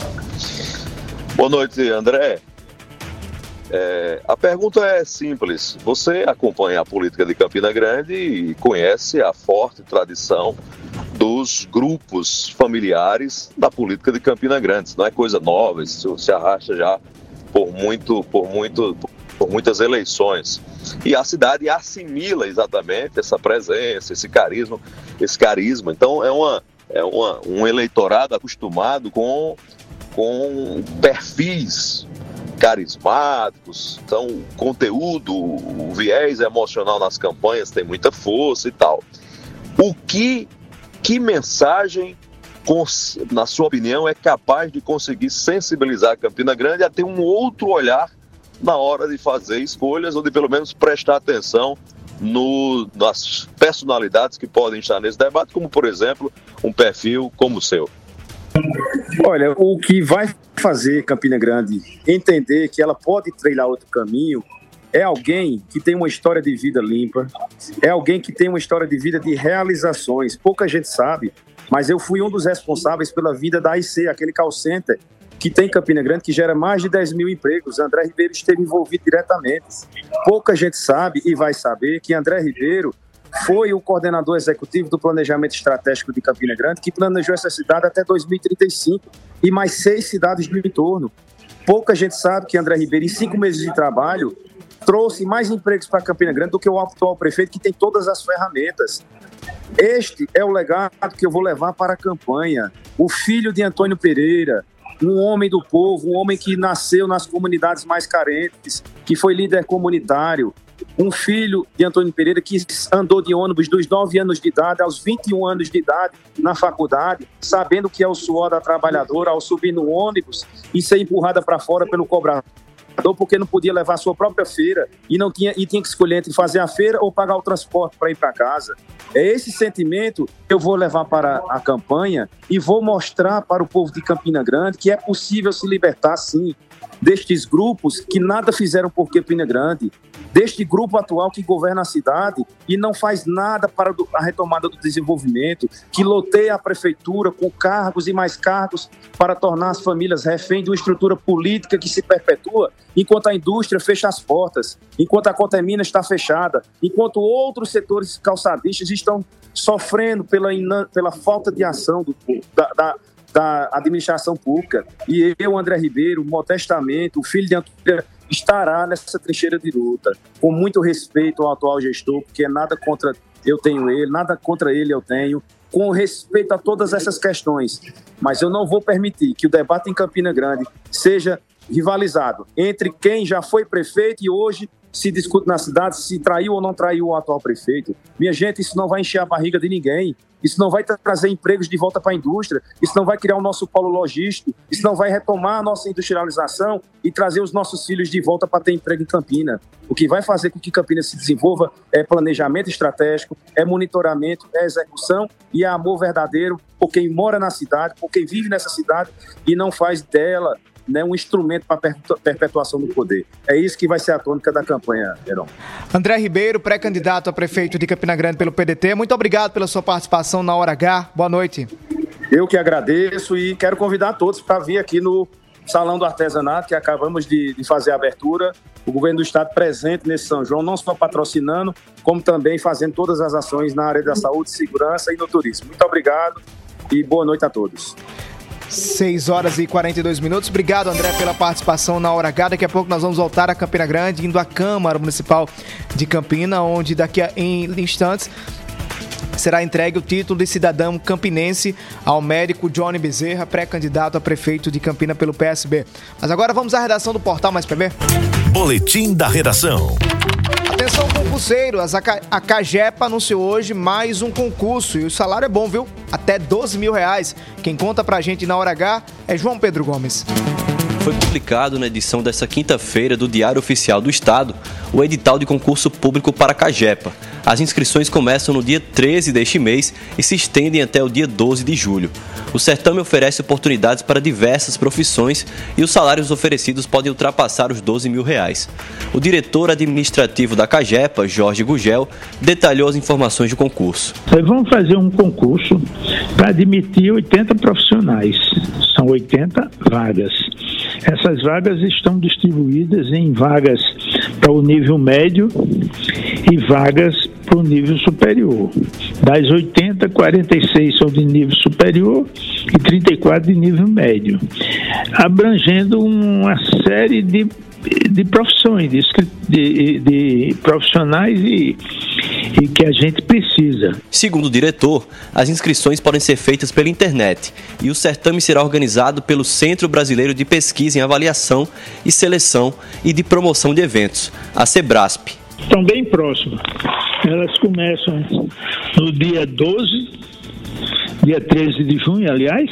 S6: Boa noite, André. É, a pergunta é simples. Você acompanha a política de Campina Grande e conhece a forte tradição dos grupos familiares da política de Campina Grande. Isso não é coisa nova, isso se arrasta já por, muito, por, muito, por muitas eleições. E a cidade assimila exatamente essa presença, esse carisma. Esse carisma. Então é, uma, é uma, um eleitorado acostumado com, com perfis carismáticos, então o conteúdo, o viés emocional nas campanhas tem muita força e tal. O que, que mensagem, na sua opinião, é capaz de conseguir sensibilizar a Campina Grande a ter um outro olhar na hora de fazer escolhas, ou de pelo menos prestar atenção no, nas personalidades que podem estar nesse debate, como por exemplo um perfil como o seu?
S16: Olha, o que vai fazer Campina Grande entender que ela pode trilhar outro caminho é alguém que tem uma história de vida limpa, é alguém que tem uma história de vida de realizações. Pouca gente sabe, mas eu fui um dos responsáveis pela vida da A I C, aquele call center que tem Campina Grande, que gera mais de dez mil empregos. André Ribeiro esteve envolvido diretamente. Pouca gente sabe e vai saber que André Ribeiro foi o coordenador executivo do planejamento estratégico de Campina Grande, que planejou essa cidade até dois mil e trinta e cinco e mais seis cidades do entorno. Pouca gente sabe que André Ribeiro, em cinco meses de trabalho, trouxe mais empregos para Campina Grande do que o atual prefeito, que tem todas as ferramentas. Este é o legado que eu vou levar para a campanha. O filho de Antônio Pereira, um homem do povo, um homem que nasceu nas comunidades mais carentes, que foi líder comunitário, um filho de Antônio Pereira que andou de ônibus dos nove anos de idade aos vinte e um anos de idade na faculdade, sabendo que é o suor da trabalhadora ao subir no ônibus e ser empurrada para fora pelo cobrador, porque não podia levar a sua própria feira e, não tinha, e tinha que escolher entre fazer a feira ou pagar o transporte para ir para casa. É esse sentimento que eu vou levar para a campanha e vou mostrar para o povo de Campina Grande que é possível se libertar, sim, destes grupos que nada fizeram por Campina Grande, deste grupo atual que governa a cidade e não faz nada para a retomada do desenvolvimento, que loteia a prefeitura com cargos e mais cargos para tornar as famílias refém de uma estrutura política que se perpetua, enquanto a indústria fecha as portas, enquanto a Cotemina está fechada, enquanto outros setores calçadistas estão sofrendo pela, ina- pela falta de ação do, da, da da administração pública. E eu, André Ribeiro, modestamente, o filho de Antônio, estará nessa trincheira de luta, com muito respeito ao atual gestor, porque nada contra eu tenho ele, nada contra ele eu tenho, com respeito a todas essas questões. Mas eu não vou permitir que o debate em Campina Grande seja rivalizado entre quem já foi prefeito e hoje se discute na cidade se traiu ou não traiu o atual prefeito. Minha gente, isso não vai encher a barriga de ninguém. Isso não vai trazer empregos de volta para a indústria, isso não vai criar o nosso polo logístico, isso não vai retomar a nossa industrialização e trazer os nossos filhos de volta para ter emprego em Campina. O que vai fazer com que Campina se desenvolva é planejamento estratégico, é monitoramento, é execução e é amor verdadeiro por quem mora na cidade, por quem vive nessa cidade e não faz dela, né, um instrumento para a perpetuação do poder. É isso que vai ser a tônica da campanha, Heron.
S2: André Ribeiro, pré-candidato a prefeito de Campina Grande pelo P D T, muito obrigado pela sua participação na Hora H. Boa noite.
S16: Eu que agradeço e quero convidar todos para vir aqui no Salão do Artesanato, que acabamos de, de fazer a abertura. O governo do estado presente nesse São João, não só patrocinando, como também fazendo todas as ações na área da saúde, segurança e no turismo. Muito obrigado e boa noite a todos.
S2: seis horas e quarenta e dois minutos. Obrigado, André, pela participação na Hora H. Daqui a pouco nós vamos voltar a Campina Grande, indo à Câmara Municipal de Campina, onde daqui a em instantes será entregue o título de cidadão campinense ao médico Johnny Bezerra, pré-candidato a prefeito de Campina pelo P S B. Mas agora vamos à redação do Portal Mais P B.
S1: Boletim da Redação.
S2: Atenção, concurseiros, a Cagepa anunciou hoje mais um concurso e o salário é bom, viu? Até doze mil reais. Quem conta pra gente na Hora H é João Pedro Gomes.
S18: Foi publicado na edição desta quinta-feira do Diário Oficial do Estado o edital de concurso público para a Cagepa. As inscrições começam no dia treze deste mês e se estendem até o dia doze de julho. O certame oferece oportunidades para diversas profissões e os salários oferecidos podem ultrapassar os doze mil reais. O diretor administrativo da Cagepa, Jorge Gugel, detalhou as informações do concurso.
S19: Nós vamos fazer um concurso para admitir oitenta profissionais. São oitenta vagas. Essas vagas estão distribuídas em vagas para o nível médio e vagas para o nível superior. Das oitenta, quarenta e seis são de nível superior e trinta e quatro de nível médio, abrangendo uma série de, de profissões, de, de, de profissionais e, e que a gente precisa.
S18: Segundo o diretor, as inscrições podem ser feitas pela internet e o certame será organizado pelo Centro Brasileiro de Pesquisa em Avaliação e Seleção e de Promoção de Eventos, a Sebrasp.
S19: Estão bem próximas. Elas começam no dia doze, dia treze de junho, aliás,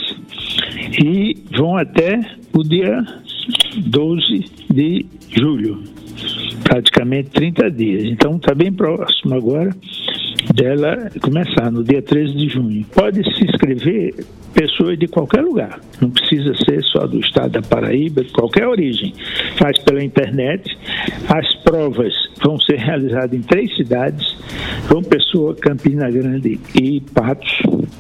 S19: e vão até o dia doze de julho. Praticamente trinta dias. Então está bem próximo agora dela começar, no dia treze de junho. Pode se inscrever pessoas de qualquer lugar. Não precisa ser só do estado da Paraíba, de qualquer origem. Faz pela internet. As provas vão ser realizadas em três cidades: João Pessoa, Campina Grande e Patos.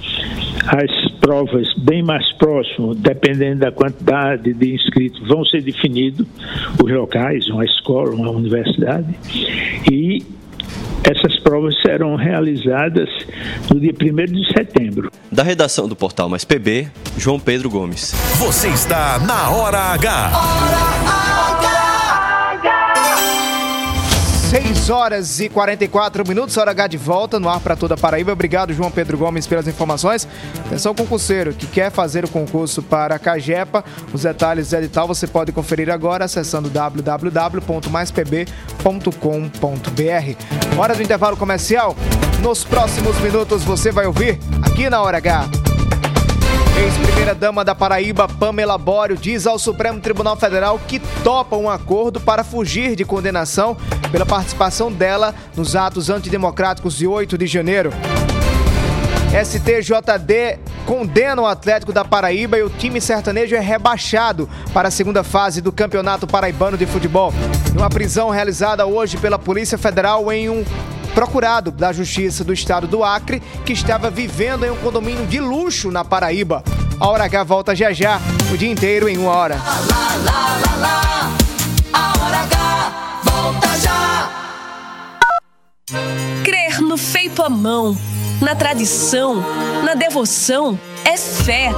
S19: As provas bem mais próximas, dependendo da quantidade de inscritos, vão ser definidos os locais, uma escola, uma universidade, e essas provas serão realizadas no dia primeiro de setembro.
S18: Da redação do Portal Mais P B, João Pedro Gomes.
S1: Você está na Hora H.
S3: Hora H.
S2: seis horas e quarenta e quatro minutos, hora H de volta, no ar para toda a Paraíba. Obrigado, João Pedro Gomes, pelas informações. Atenção, concurseiro que quer fazer o concurso para a Cagepa, os detalhes do edital você pode conferir agora acessando w w w ponto mais p b ponto com ponto b r. Hora do intervalo comercial. Nos próximos minutos você vai ouvir aqui na Hora H. Ex-primeira-dama da Paraíba, Pamela Bório, diz ao Supremo Tribunal Federal que topa um acordo para fugir de condenação pela participação dela nos atos antidemocráticos de oito de janeiro. S T J D condena o Atlético da Paraíba e o time sertanejo é rebaixado para a segunda fase do Campeonato Paraibano de Futebol. Numa prisão realizada hoje pela Polícia Federal em um procurado da Justiça do Estado do Acre, que estava vivendo em um condomínio de luxo na Paraíba. A Hora H volta já já, o dia inteiro em uma hora.
S3: Lá, lá, lá, lá. A Hora H volta já.
S15: Crer no feito à mão, na tradição, na devoção, é fé.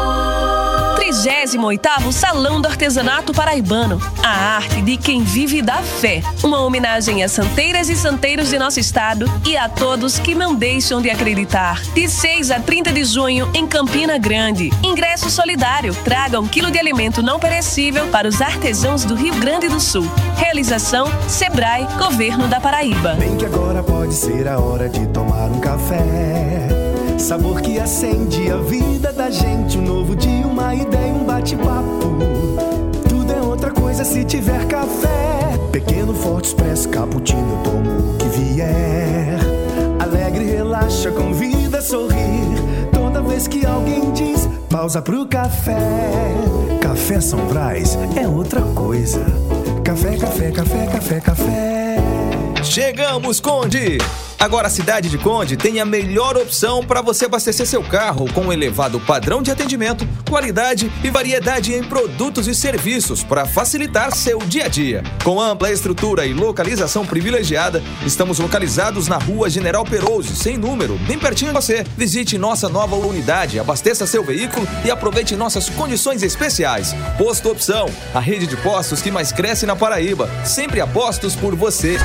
S15: trigésimo oitavo Salão do Artesanato Paraibano. A arte de quem vive da fé. Uma homenagem às santeiras e santeiros de nosso estado e a todos que não deixam de acreditar. De seis a trinta de junho, em Campina Grande. Ingresso solidário. Traga um quilo de alimento não perecível para os artesãos do Rio Grande do Sul. Realização Sebrae, Governo da Paraíba.
S20: Bem que agora pode ser a hora de tomar um café. Sabor que acende a vida da gente. Um novo dia, uma ideia, um bate-papo. Tudo é outra coisa se tiver café. Pequeno, forte, expresso, cappuccino, eu tomo o que vier. Alegre, relaxa, convida a sorrir. Toda vez que alguém diz pausa pro café. Café São Brás é outra coisa. Café, café, café, café, café.
S21: Chegamos, Conde! Agora a cidade de Conde tem a melhor opção para você abastecer seu carro, com um elevado padrão de atendimento, qualidade e variedade em produtos e serviços para facilitar seu dia a dia. Com ampla estrutura e localização privilegiada, estamos localizados na Rua General Perouse, sem número, bem pertinho de você. Visite nossa nova unidade, abasteça seu veículo e aproveite nossas condições especiais. Posto Opção, a rede de postos que mais cresce na Paraíba, sempre a postos por você.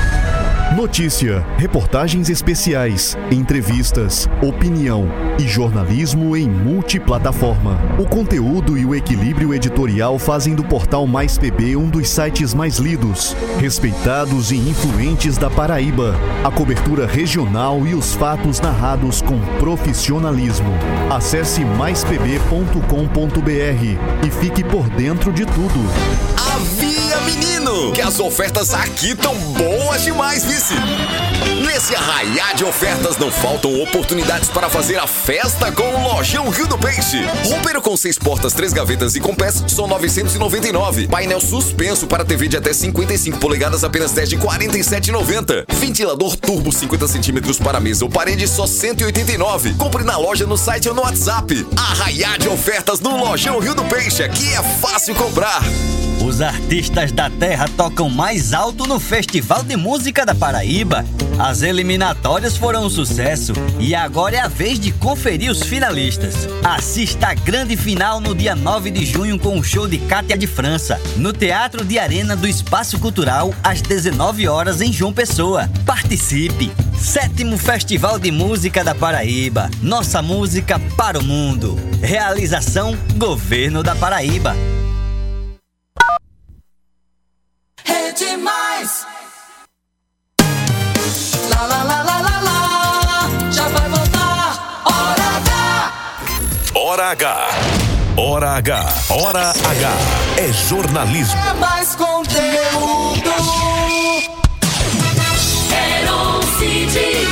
S22: Notícia, reportagens especiais, entrevistas, opinião e jornalismo em multiplataforma. O conteúdo e o equilíbrio editorial fazem do portal Mais P B um dos sites mais lidos, respeitados e influentes da Paraíba. A cobertura regional e os fatos narrados com profissionalismo. Acesse mais p b ponto com ponto b r e fique por dentro de tudo.
S13: Avia, menino! Que as ofertas aqui tão boas demais, vice! Nesse arraiá de ofertas não faltam oportunidades para fazer a festa com o Lojão Rio do Peixe. Roupeiro com seis portas, três gavetas e com pés, só novecentos e noventa e nove. Painel suspenso para T V de até cinquenta e cinco polegadas, apenas dez de quarenta e sete reais e noventa centavos. Ventilador turbo cinquenta centímetros para mesa ou parede, só cento e oitenta e nove reais. Compre na loja, no site ou no WhatsApp. Arraiá de ofertas no Lojão Rio do Peixe. Aqui é fácil comprar.
S11: Os artistas da terra tocam mais alto no Festival de Música da Paraíba. As eliminatórias foram um sucesso e agora é a vez de conferir os finalistas. Assista a grande final no dia nove de junho com o show de Cátia de França, no Teatro de Arena do Espaço Cultural, às dezenove horas em João Pessoa. Participe! Sétimo Festival de Música da Paraíba. Nossa música para o mundo. Realização Governo da Paraíba.
S3: Rede Mais. Lá, lá, lá, lá, lá, lá. Já vai voltar. Hora H.
S1: Hora H. Hora H. Hora H. É jornalismo.
S3: É mais conteúdo. Heron City.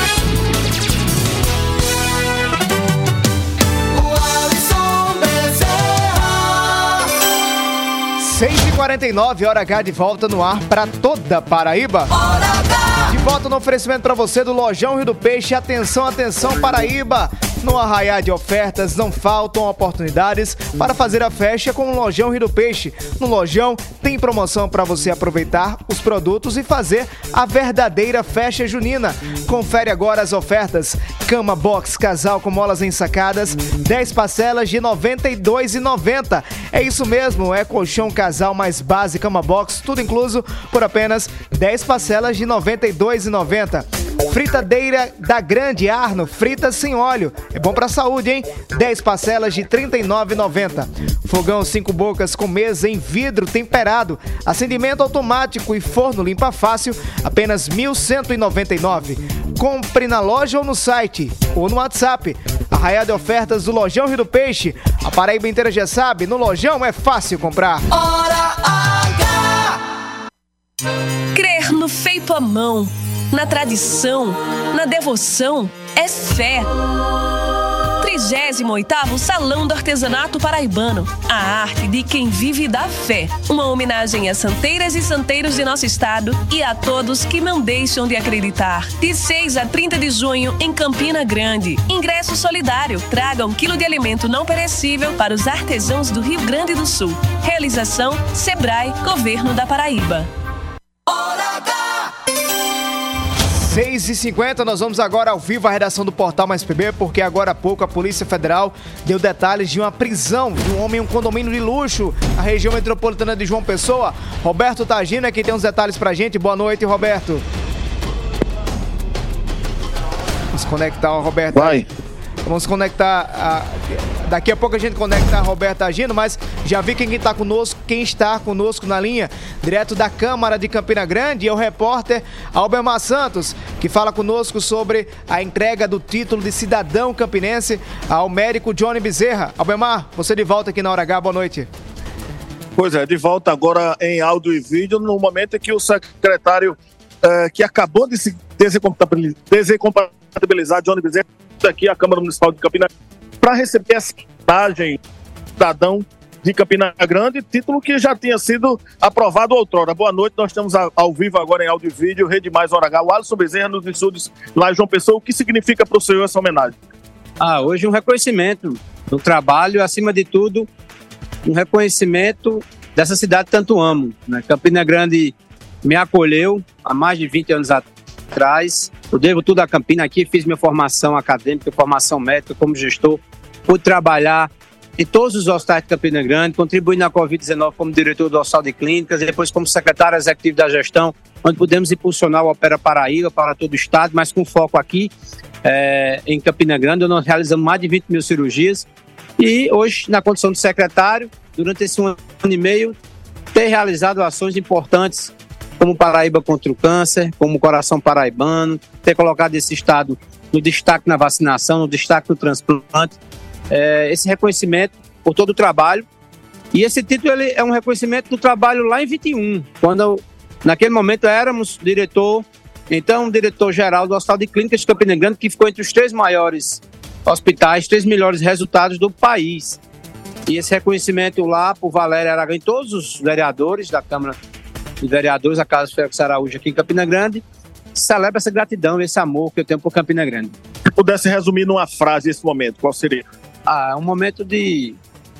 S2: seis e quarenta e nove, Hora H de volta no ar para toda Paraíba.
S3: Hora H.
S2: De volta no oferecimento para você do Lojão Rio do Peixe. Atenção, atenção, Paraíba. No Arraiá de Ofertas não faltam oportunidades para fazer a festa com o Lojão Rio do Peixe. No Lojão tem promoção para você aproveitar os produtos e fazer a verdadeira festa junina. Confere agora as ofertas. Cama box casal com molas ensacadas, dez parcelas de noventa e dois reais e noventa centavos. É isso mesmo, é colchão casal mais base, cama box, tudo incluso por apenas dez parcelas de noventa e dois reais e noventa centavos. Fritadeira da Grande Arno, frita sem óleo. É bom pra saúde, hein? dez parcelas de trinta e nove reais e noventa centavos. Fogão cinco bocas com mesa em vidro temperado. Acendimento automático e forno limpa fácil, apenas mil cento e noventa e nove reais. Compre na loja ou no site, ou no WhatsApp. Arraiá de Ofertas do Lojão Rio do Peixe. A Paraíba inteira já sabe, no Lojão é fácil comprar.
S3: Hora H!
S15: Crer no feito à mão, na tradição, na devoção, é fé. trigésimo oitavo Salão do Artesanato Paraibano. A arte de quem vive da fé. Uma homenagem às santeiras e santeiros de nosso estado e a todos que não deixam de acreditar. De seis a trinta de junho, em Campina Grande. Ingresso solidário. Traga um quilo de alimento não perecível para os artesãos do Rio Grande do Sul. Realização Sebrae, Governo da Paraíba.
S2: seis e cinquenta, nós vamos agora ao vivo à redação do Portal Mais P B, porque agora há pouco a Polícia Federal deu detalhes de uma prisão de um homem em um condomínio de luxo na região metropolitana de João Pessoa. Roberto Tagino é quem tem os detalhes pra gente. Boa noite, Roberto. Vamos conectar o Roberto.
S9: Vai.
S2: Vamos conectar. A... Daqui a pouco a gente conecta a Roberta Agino, mas já vi quem está conosco, quem está conosco na linha, direto da Câmara de Campina Grande, é o repórter Albemar Santos, que fala conosco sobre a entrega do título de cidadão campinense ao médico Johnny Bezerra. Albemar, você de volta aqui na Hora H, boa noite.
S9: Pois é, de volta agora em áudio e vídeo, no momento em que o secretário eh, que acabou de se desincompatibilizar, Johnny Bezerra, aqui à Câmara Municipal de Campina Grande, para receber essa mensagem cidadão de Campina Grande, título que já tinha sido aprovado outrora. Boa noite, nós estamos ao vivo agora em áudio e vídeo, Rede Mais Hora H. O Alisson Bezerra nos estúdios lá em João Pessoa. O que significa para o senhor essa homenagem?
S5: Ah, hoje um reconhecimento do trabalho, acima de tudo, um reconhecimento dessa cidade que tanto amo, né? Campina Grande me acolheu há mais de vinte anos atrás. Eu devo tudo a Campina aqui, fiz minha formação acadêmica, formação médica como gestor, pude trabalhar em todos os hospitais de Campina Grande, contribuí na covid dezenove como diretor do Hospital de Clínicas, depois como secretário executivo da gestão, onde pudemos impulsionar o Opera Paraíba para todo o estado, mas com foco aqui é, em Campina Grande, onde nós realizamos mais de vinte mil cirurgias. E hoje, na condição de secretário, durante esse um ano e meio, ter realizado ações importantes como Paraíba contra o câncer, como Coração Paraibano, ter colocado esse estado no destaque na vacinação, no destaque no transplante, é, esse reconhecimento por todo o trabalho. E esse título ele é um reconhecimento do trabalho lá em vinte e um, quando naquele momento éramos diretor, então diretor-geral do Hospital de Clínicas de Campina Grande, que ficou entre os três maiores hospitais, três melhores resultados do país. E esse reconhecimento lá por Valéria Aragão e todos os vereadores da Câmara de Vereadores, a Casa Félix Araújo aqui em Campina Grande, celebra essa gratidão, esse amor que eu tenho por Campina Grande.
S9: Se pudesse resumir numa frase esse momento, qual seria?
S5: Ah, um momento de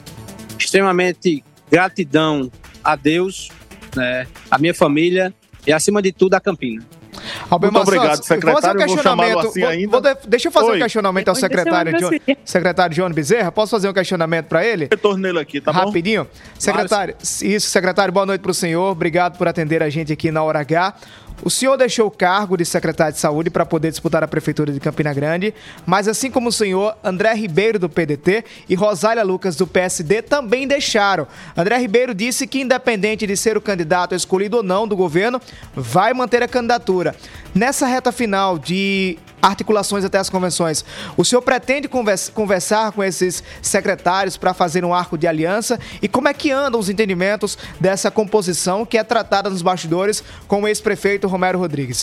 S5: extremamente gratidão a Deus, né, a minha família e, acima de tudo, a Campina.
S9: Muito obrigado, secretário. Vou, vou chamá-lo assim
S2: vou,
S9: ainda.
S2: Vou de, deixa eu fazer
S9: Oi.
S2: um questionamento ao secretário, John, secretário Johnny Bezerra. Posso fazer um questionamento para ele?
S9: Retorno nele aqui, tá bom?
S2: Rapidinho. Secretário, isso, secretário, boa noite para o senhor. Obrigado por atender a gente aqui na Hora H. O senhor deixou o cargo de secretário de saúde para poder disputar a prefeitura de Campina Grande, mas assim como o senhor, André Ribeiro do P D T e Rosália Lucas do P S D também deixaram. André Ribeiro disse que, independente de ser o candidato escolhido ou não do governo, vai manter a candidatura. Nessa reta final de articulações até as convenções, o senhor pretende conversa, conversar com esses secretários para fazer um arco de aliança? E como é que andam os entendimentos dessa composição que é tratada nos bastidores com o ex-prefeito Romero Rodrigues?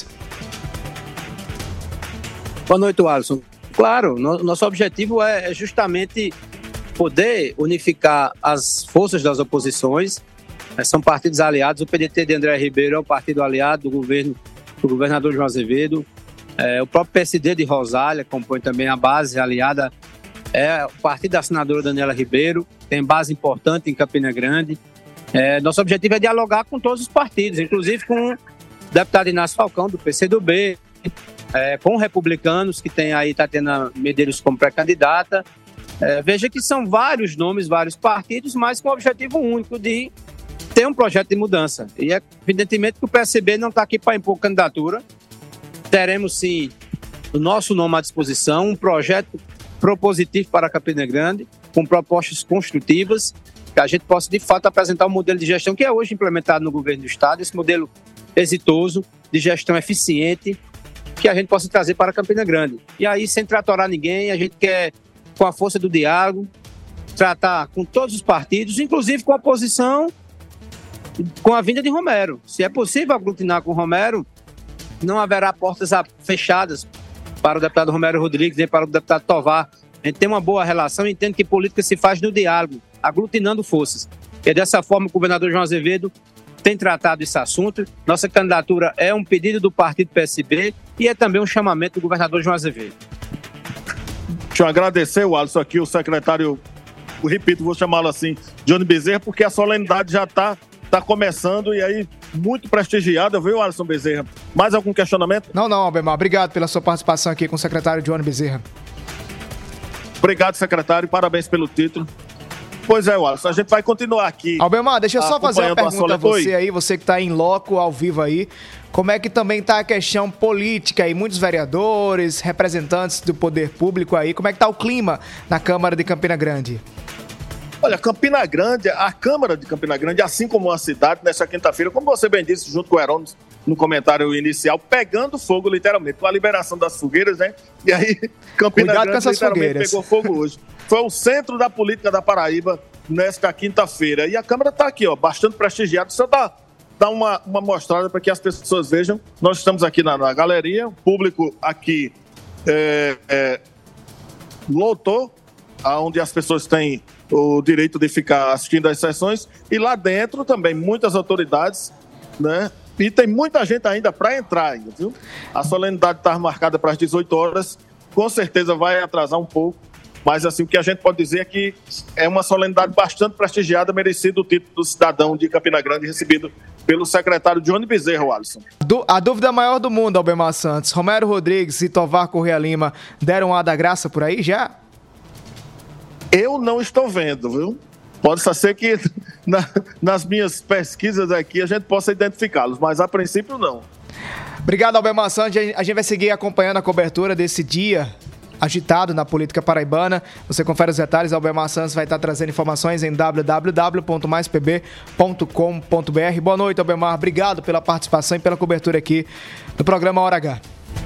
S5: Boa noite, Alisson. Claro, no, nosso objetivo é justamente poder unificar as forças das oposições. São partidos aliados. O P D T de André Ribeiro é um partido aliado do governo do governador João Azevedo. É, o próprio P S D de Rosália compõe também a base aliada. É o partido da senadora Daniela Ribeiro, tem base importante em Campina Grande. É, nosso objetivo é dialogar com todos os partidos, inclusive com o deputado Inácio Falcão, do P C do B, é, com republicanos, que tem aí Tatiana Medeiros como pré-candidata. É, veja que são vários nomes, vários partidos, mas com o objetivo único de ter um projeto de mudança. E é evidentemente que o P S B não está aqui para impor candidatura. Teremos, sim, o nosso nome à disposição, um projeto propositivo para Campina Grande, com propostas construtivas, que a gente possa, de fato, apresentar um modelo de gestão que é hoje implementado no governo do Estado, esse modelo exitoso, de gestão eficiente, que a gente possa trazer para Campina Grande. E aí, sem tratorar ninguém, a gente quer, com a força do diálogo, tratar com todos os partidos, inclusive com a oposição, com a vinda de Romero. Se é possível aglutinar com Romero, não haverá portas fechadas para o deputado Romero Rodrigues, nem para o deputado Tovar. A gente tem uma boa relação e entende que política se faz no diálogo, aglutinando forças. E dessa forma o governador João Azevedo tem tratado esse assunto. Nossa candidatura é um pedido do partido P S B e é também um chamamento do governador João Azevedo.
S9: Deixa eu agradecer, o Alisson, aqui, o secretário, eu repito, vou chamá-lo assim, Johnny Bezerra, porque a solenidade já está tá começando e aí muito prestigiada, viu, Alisson Bezerra? Mais algum questionamento?
S2: Não, não, Albemar. Obrigado pela sua participação aqui com o secretário Johnny Bezerra.
S9: Obrigado, secretário. Parabéns pelo título. Pois é, Alisson, a gente vai continuar aqui.
S2: Albemar, deixa eu só fazer uma pergunta a você aí, você que está em loco, ao vivo aí. Como é que também está a questão política aí? Muitos vereadores, representantes do poder público aí. Como é que está o clima na Câmara de Campina Grande?
S9: Olha, Campina Grande, a Câmara de Campina Grande, assim como a cidade, nessa quinta-feira, como você bem disse, junto com o Heron no comentário inicial, pegando fogo, literalmente, com a liberação das fogueiras, né? E aí, Campina
S2: Cuidado
S9: Grande
S2: com essas
S9: literalmente
S2: fogueiras.
S9: Pegou fogo hoje. Foi o centro da política da Paraíba nesta quinta-feira. E a Câmara está aqui, ó, bastante prestigiada. Só dá, dá uma, uma mostrada para que as pessoas vejam. Nós estamos aqui na, na galeria, o público aqui é, é, lotou, onde as pessoas têm o direito de ficar assistindo às sessões, e lá dentro também muitas autoridades, né? E tem muita gente ainda para entrar ainda, viu? A solenidade está marcada para as dezoito horas, com certeza vai atrasar um pouco, mas assim, o que a gente pode dizer é que é uma solenidade bastante prestigiada, merecido o título do cidadão de Campina Grande, recebido pelo secretário Johnny Bezerra, Alisson.
S2: A dúvida maior do mundo, Albemar Santos, Romero Rodrigues e Tovar Correia Lima deram a da graça por aí já?
S9: Eu não estou vendo, viu? Pode ser que na, nas minhas pesquisas aqui a gente possa identificá-los, mas a princípio não.
S2: Obrigado, Albemar Santos. A gente vai seguir acompanhando a cobertura desse dia agitado na política paraibana. Você confere os detalhes, Albemar Santos vai estar trazendo informações em w w w ponto mais p b ponto com ponto b r. Boa noite, Albemar. Obrigado pela participação e pela cobertura aqui no programa Hora H.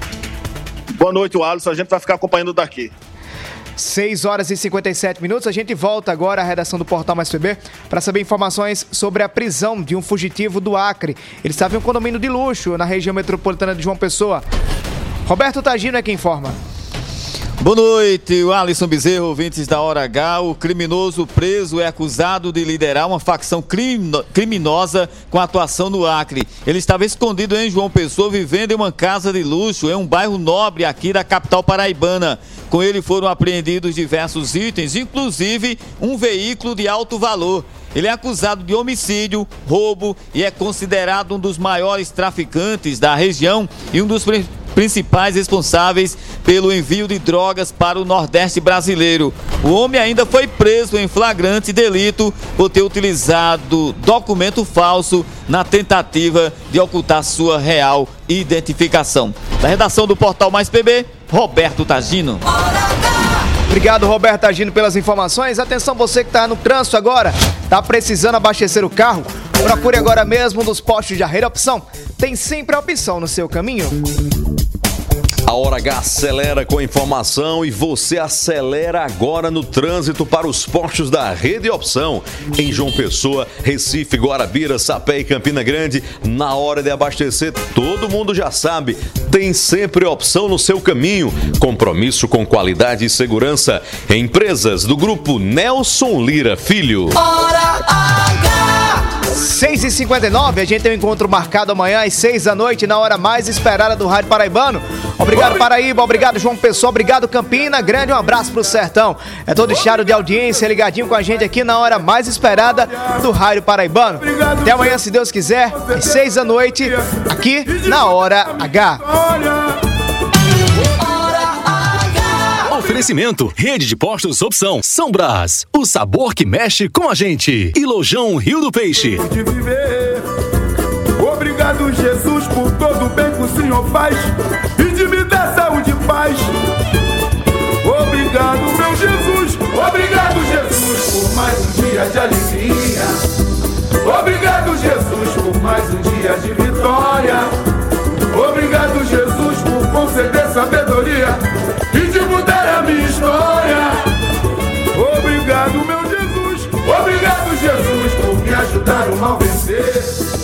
S9: Boa noite, Alisson. A gente vai ficar acompanhando daqui.
S2: seis horas e cinquenta e sete minutos. A gente volta agora à redação do Portal Mais P B para saber informações sobre a prisão de um fugitivo do Acre. Ele estava em um condomínio de luxo na região metropolitana de João Pessoa. Roberto Tagino é quem informa.
S17: Boa noite, o Alisson Bezerra, ouvintes da Hora H. O criminoso preso é acusado de liderar uma facção crimino- criminosa com atuação no Acre. Ele estava escondido em João Pessoa, vivendo em uma casa de luxo em um bairro nobre aqui da capital paraibana. Com ele foram apreendidos diversos itens, inclusive um veículo de alto valor. Ele é acusado de homicídio, roubo e é considerado um dos maiores traficantes da região e um dos principais responsáveis pelo envio de drogas para o Nordeste brasileiro. O homem ainda foi preso em flagrante delito por ter utilizado documento falso na tentativa de ocultar sua real identificação. Da redação do Portal Mais P B, Roberto Tagino.
S2: Obrigado, Roberto Tagino, pelas informações. Atenção, você que está no trânsito agora, está precisando abastecer o carro? Procure agora mesmo um dos postos de Arreira Opção. Tem sempre a opção no seu caminho.
S1: A Hora H acelera com informação e você acelera agora no trânsito para os postos da Rede Opção. Em João Pessoa, Recife, Guarabira, Sapé e Campina Grande, na hora de abastecer, todo mundo já sabe, tem sempre opção no seu caminho. Compromisso com qualidade e segurança. Empresas do grupo Nelson Lira Filho.
S3: Hora H.
S2: seis e cinquenta e nove, a gente tem um encontro marcado amanhã às seis da noite, na hora mais esperada do Rádio Paraibano. Obrigado, Paraíba, obrigado, João Pessoa, obrigado, Campina. Grande um abraço pro Sertão. É todo estado de audiência ligadinho com a gente aqui na hora mais esperada do Rádio Paraibano. Até amanhã, se Deus quiser, às seis da noite, aqui na Hora H.
S1: Oferecimento, Rede de Postos Opção, São Brás, o sabor que mexe com a gente. E Lojão Rio do Peixe.
S7: Obrigado, Jesus, por todo o bem que o Senhor faz e de me dar saúde e paz. Obrigado, meu Jesus, obrigado, Jesus, por mais um dia de alegria. Obrigado, Jesus, por mais um dia de vitória. Obrigado, Jesus, por conceder sabedoria e de mudar a minha história. Obrigado, meu Jesus, obrigado, Jesus, por me ajudar o mal vencer.